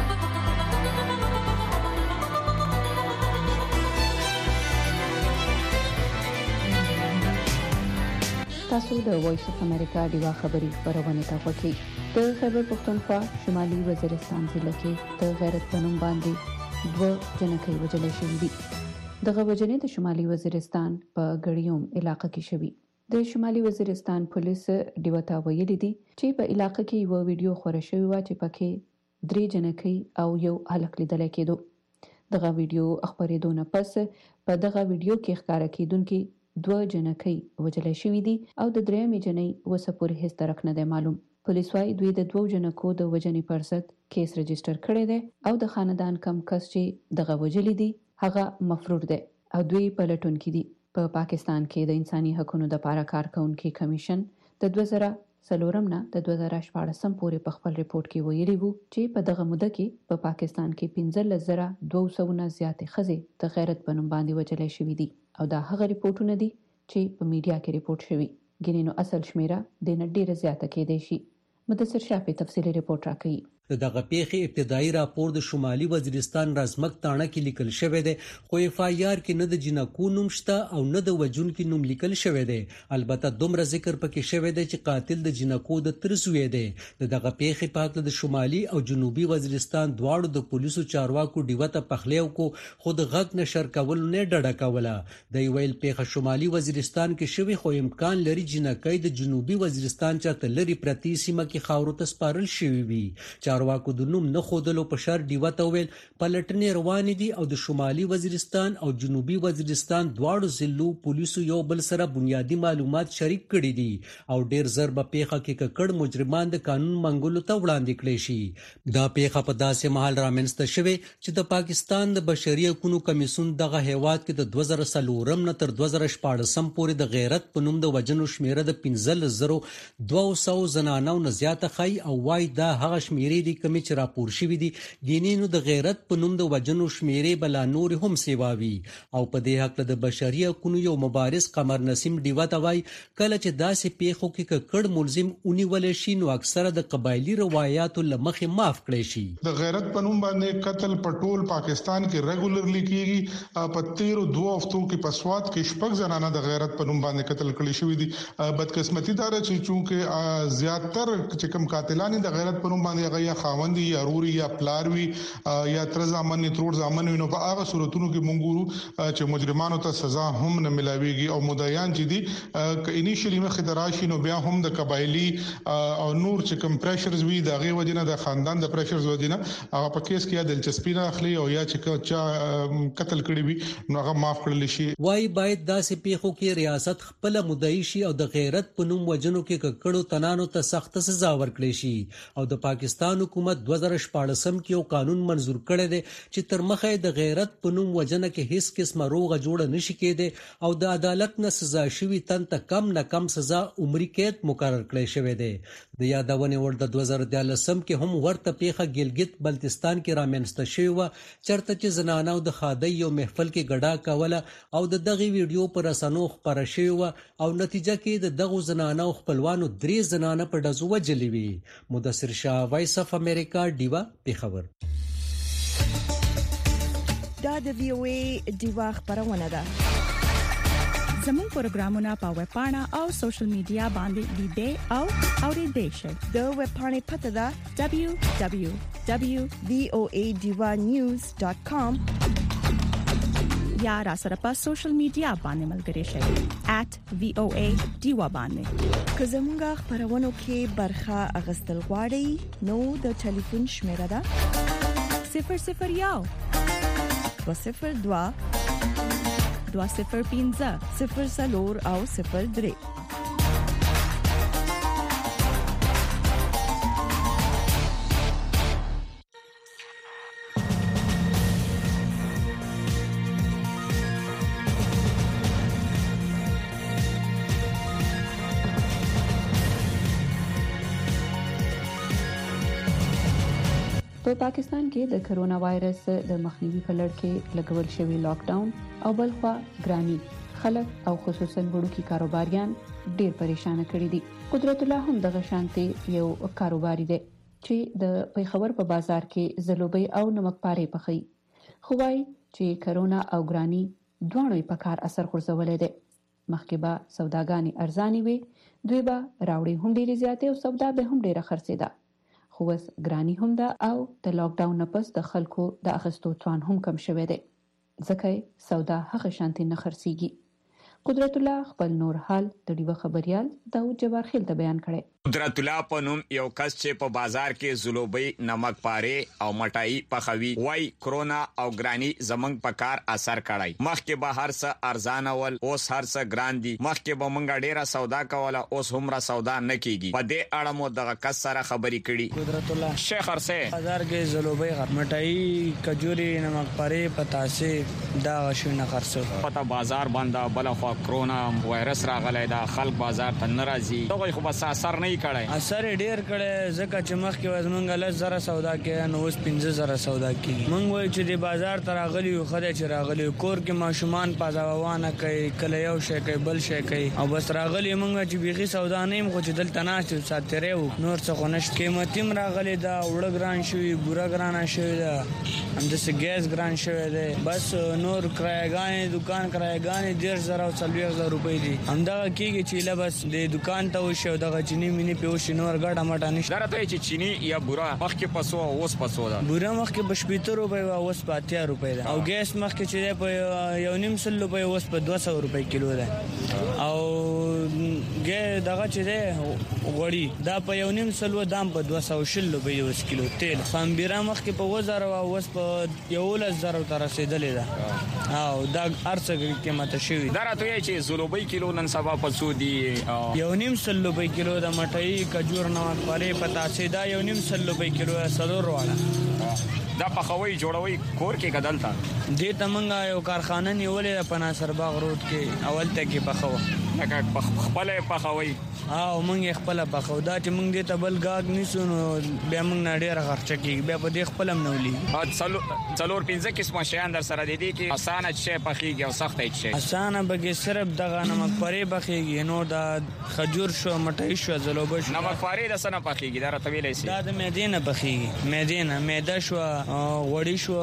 تاسو د وایس اف امریکا ډیوا خبری خبرونه تا وکي. د خیبر پختونخوا شمالي وزیرستان ضلع کې د غیرت پنوم باندې دوه جنکۍ وجلې شوې دي. دغه وجنې د شمالي وزیرستان په ګړیوم علاقې کې شوې. د شمالي وزیرستان پولیس ډیوا ته ویلي دي چې په علاقې کې یو ویډیو خور شوی و چې پکې درې جنکۍ او یو هلک لیدل کېدو. دغه ویډیو خبرېدو نه پس په دغه ویډیو کې ښکاره کېدونکې دوه جنکۍ وجلې شوې دي او د درېمې جنۍ وسه پورې هیڅ درک نه دی معلوم. پولیس وايي دوی د دوه جنکو د وجنې پر ضد کیس رجسټر کړی دی او د خاندان کم کس چې دغه وجلې دي هغه مفرور دی او دوی پلټون کې دي. په پا پاکستان کې د انساني حقوقو د لپاره کارکونکو کمیشن د دوه زره څلورم نه د دوه زره شپاړسم پورې په خپل ریپورت کې ویلي وو چې په دغه موده کې په پا پاکستان کې پنځلس زره دوه سوه نه زیاتې ښځې د غیرت په نوم باندې وجلې شوې دي او دا هغه ریپورتونه دي چې په میډیا کې ریپورت شوی. ګینې نو اصل شمیره د نه ډیره زیاته کېدای شي. مدثر شافعي تفصیلی ریپورت راکړي. دغه پیښې ابتدایي راپور د شمالي وزیرستان رازمک تاڼه کې لیکل شوی دی، خو اف آی آر کې نه د جنکو نوم شته او نه د وجونکو نوم لیکل شوی دی. البته دومره ذکر پکې شوی دی چې قاتل د جنکو د ترزوی دی. دغه پیښې په اړه د شمالي او جنوبي وزیرستان دواړو د پولیسو چارواکو ډیوه ته پخلیو کو خود غږ نشر کول نه ډډه کوله. د ویل پیښه شمالي وزیرستان کې شوی خو امکان لري جنکۍ د جنوبي وزیرستان چاته لري پرتی سیمه کې خاورو ته سپارل شوی وي. چارواکو د نوم نه خودلو په شر ډیوه ته ویل پلټنې روانې دي او د شمالي وزیرستان او جنوبي وزیرستان دواړو ضلعو پولیسو یو بل سره بنیادی معلومات شریک کړي دي او ډیر زر به پیښه کې ککړ مجرمان د قانون منګولو ته وړاندې کړي شي. دا پیښه په داسې مهال رامنځته شوه چې د پاکستان د بشري حقوقو کمیسیون دغه هیواد کې د دوه زره څلورم نه تر دوه زره شپاړسم پورې د غیرت په نوم د وجنو شمیره د پنځلس زره دوه سوه زنانو نه زیاته خای او وای دا هغه شمیرې دي کومې چې راپور شوې دي. ګینې نو د غیرت په نوم د وجنو شمیرې بلا نور هم سیواوي او په دې حق د بشري حقوقو یو مبارز قمر نسیم ډیوه ته وای کله چې داسې پیښو کې ککړ ملزم اونیول شي نو اکثره د قبایلی روایتو لمخې معاف کړي شي. د غیرت په نوم باندې قتل په ټول پاکستان کې ریګولرلی کیږي. په تیرو دوه هفتو کې په سواد کې شپږ زنانه د غیرت په نوم باندې قتل کړي شوې دي. بدقسمتي دا چې چونکه زیاتر چې کوم قاتلان د غیرت په نوم باندې هغه یا خاوند یا روري یا پلاروي یا تر ځامن ترور ځامن نو په هغه صورتونو کې مونږ چې مجرمانو ته سزا هم نه ملاويږي او مدعیان چې دي ک انیشلی مخ دراشي نو بیا هم د قبایلی او نور چې کوم پریشرز وی د غي وجنه د خاندان د پریشرز وجنه هغه په کیس کې دلچسپي نه اخلي او یا چې چا قتل کړي وي نو هغه معاف کړل شي. وای باید داسې پیښو کې ریاست خپل مدعی شي او د غیرت په نوم وجنو کې ککړو تنانو ته سخت سزا ورکړي شي او د پاکستان حکومت دوه زره شپاړسم کې یو قانون منزور کړی دی چې تر مخه د غیرت په نوم وجنه کې هیڅ قسمه روغه جوړه نشي کېده او د عدالت نه سزا شوی تن ته کم نه کم سزا عمری قید مقرر کړی شوی دی. د یادونې وړ د دوه زره دیارلسم کې هم ورته پیښه ګلګت بلتستان کې رامنځته شوې وه چېرته چې زنانو د ښادۍ یو محفل کې ګډا کوله او د دغې ویډیو په رسنیو خپره شوې وه او نتیجه کې د دغو زنانو خپلوانو درې زنانه په ډزو وجلې وي. مدثر شاه، وایس اف امریکا، ډیوا، پیښور. دا د وی او ای ډیوا خبرونه ده. زموږ پروګرامونه په ویب پاڼه او سوشل میډیا باندې لیدئ او اوریدئ شئ. د ویب پاڼې پته ده دبليو دبليو دبليو ډاٹ وی او ای ډیوا نیوز ډاٹ کام یا را سره په سوشل میډیا باندې ملګري شئ ایٹ وی او ای ډیوا باندې. که زموږ خبرونه کې برخه اغستل غواړئ نو د ټلیفون شمیره ده صفر صفر یو دو صفر دو دو صفر پنځه صفر څلور او صفر درې. په پاکستان کې د کرونا وایرس د مخنیوي په لړ کې لګول شوی لاک ډاون او بلخوا ګرانی خلک او خصوصا وړوکی کاروباریان ډیر پریشان کړي دي. قدرت الله هم دغه شانتي یو کاروباري دی چې د پیښور په بازار کې زلوبي او نمک پاره پخي. خو وايي چې کرونا او ګرانی دوه په کار اثر خورځولې دي. مخکې به سوداګانی ارزاني وي، دوی به راوړي هم ډیره زیاتې او سودا به هم ډیره خرڅېده. خو وس ګرانی هم ده او د لاک ډاون نه پس د خلکو د اخستو توان هم کم شوه دی، ځکه سودا هغه شانتي نه خرڅيږي. قدرت الله خپل نور حال د ډیوه خبريال داود جبار خیل ته بیان کړي. قدرت الله په نوم یو کس چې په بازار کې زلوبي نمک پاره او مټای پخوي وای کرونا او ګرانی زمنګ په کار اثر کړای. مخکې به هر څه ارزان ول اوس هر څه ګران دي. مخکې به مونږ ډیره سودا کوله اوس همرا سودا نه کیږي. په دې اړه مو دغه کس سره خبرې کړي. قدرت الله شیخ ارسه بازار کې زلوبي مټای کجوري نمک پاره پتاسه دا شونه خرڅو. پتا بازار باندې بل خو کرونا وایرس راغلی دا خلک بازار ته ناراضي. دغه خو بس اثر نه کړي. اثر ډیر کړي ځکه چې مخکې وزمنګ له زره سودا کې نو اوس پنځه زره سودا کې. مونږ وای چې د بازار تر غلي خدای چې راغلي کور کې ماشومان پازاوانه کوي کله یو شي کوي بل شي کوي او بس راغلي مونږ چې بيخي سودا نه مخ چې دلته ناشته ساتره و نور څه خنشت قیمتي راغلي دا وړ ګران شوی بورا ګران شوی دا هم د سګیس ګران شوی دی. بس نور کرایګان دکان کرایګان ډیر زره او څلوي هزار روپۍ دي. همدا کېږي چې لبس د دکان ته وشو دغه چینی مینی په وشنور ګډه مټه نشته. درته چې چینی یا بورا مخکې پسو اوس پسو دا بورا مخکې بشپېته روپۍ او اوس په اتیا روپۍ ده او ګیس مخکې چې په یو نیم سل روپۍ اوس په دوه سوه روپۍ کیلو ده او ګې دغه چې ده غوړي دا په یو نیم سل دام په دوه سوه شل روپۍ اوس کیلو تیل. خامبيره مخکې په وزر او اوس په یو لس زره تر رسیدلې ده او دا ارڅ قیمت شوی. درته چې زلوبي کیلو نن سبا په سودی یو نیم سل روپۍ کیلو د مټای کجور نمک پاره پتاسه دا یو نیم سل روپۍ کیلو سلور واړه دا پخوي جوړوي کور کې کدلتا دې تمنګ یو کارخانه نیولې په ناصر باغ روډ کې اول ته کې پخو لکه خپل پخوي او مونږ خپل پخو دا چې مونږ دې ته بل گاګ نسونو بیا مونږ نړۍ راخرچ کیږي بیا په دې خپلم نولي. څلور پنځه قسمه شیان در سره دي کې اسانه شي پخېږي او سخت شي. اسانه به صرف دغه نمک پاره پخېږي نو دا خجور شو مټای شو زلوبه شو. نمک پاره د سنه پخېږي دا راته ویلې سي دا د معدې نه پخېږي معدې نه معده شو غوړی شو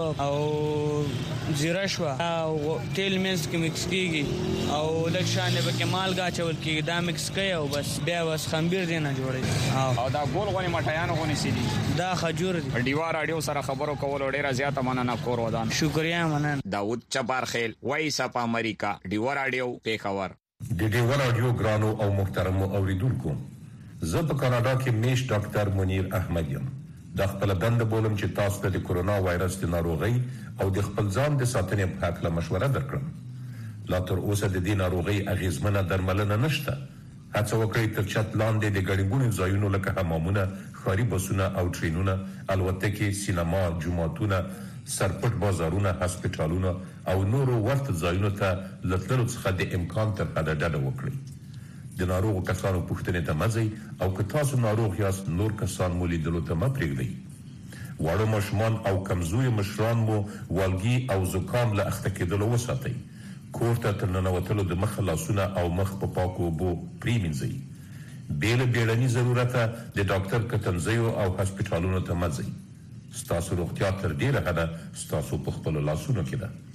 او زیره شو او تیل مینس کې مکس کیږي او لږ شان به کې مالګه چول کیږي دا مکس کوي او بس بیا وس خمبیر دی نه جوړي او دا ګول غونی مټایان غونی سي دي دا خجور دی. ډیوا رادیو سره خبرو کول ډیره زیاته مننه کور ودان. شکریا مننه. داود چبار خیل وایس اپ امریکا ډیوا رادیو پیښور. د ډیوا رادیو ګرانو او محترم اوریدونکو زه په کاناډا کې میش ډاکټر منیر احمد یم. د خپل دند بولم چې تاسو ته د کرونا وایرس د ناروغي او د خپل ځان د ساتنې په اړه مشوره درکړم. لا تر اوسه د دې ناروغي اغیزمنه درملنه نشته. هڅه وکړئ تر چت لاندې د ګڼګونو ځایونو لکه حمامونه، ښاري بسونه او ټرینونه، الوتکې، سینما، جوماتونه، سرپټ بازارونه، هسپټالونه او نورو ورته ځایونو ته له تللو څخه د امکان تر حده ډډه وکړئ. د ناروغو کسانو پوښتنې ته مه ځئ او که تاسو ناروغ یاست نور کسان مو لیدلو ته مه پرېږدئ. واړه ماشومان او کمزوري مشران مو والګي او زکام له اخته کېدلو وساتئ. کور ته تر ننوتلو د مخه لاسونه او مخ په پاکو اوبو پرېمنځئ. بې له بیړني ضرورته د ډاکټر کتنځیو او هسپټالونو ته مه ځئ. ستاسو روغتیا تر ډیره حده ستاسو په خپل لاسونو کې ده.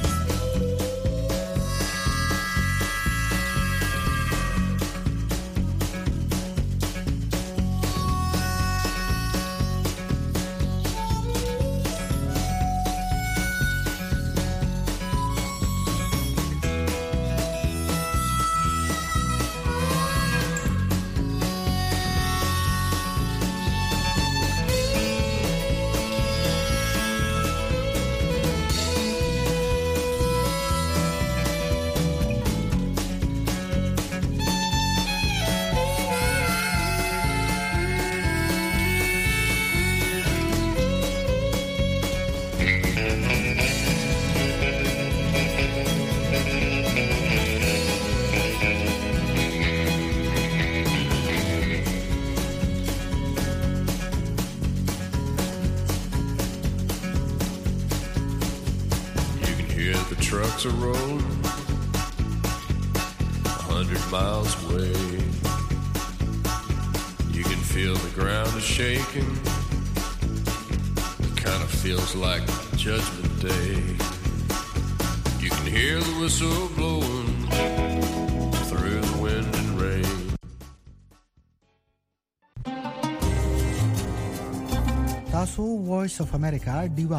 Trucks are rolling a hundred miles away. You can feel the ground is shaking. It kind of feels like Judgment Day. You can hear the whistle blowing through the wind and rain. تاسو وایس اف امریکا ډیوا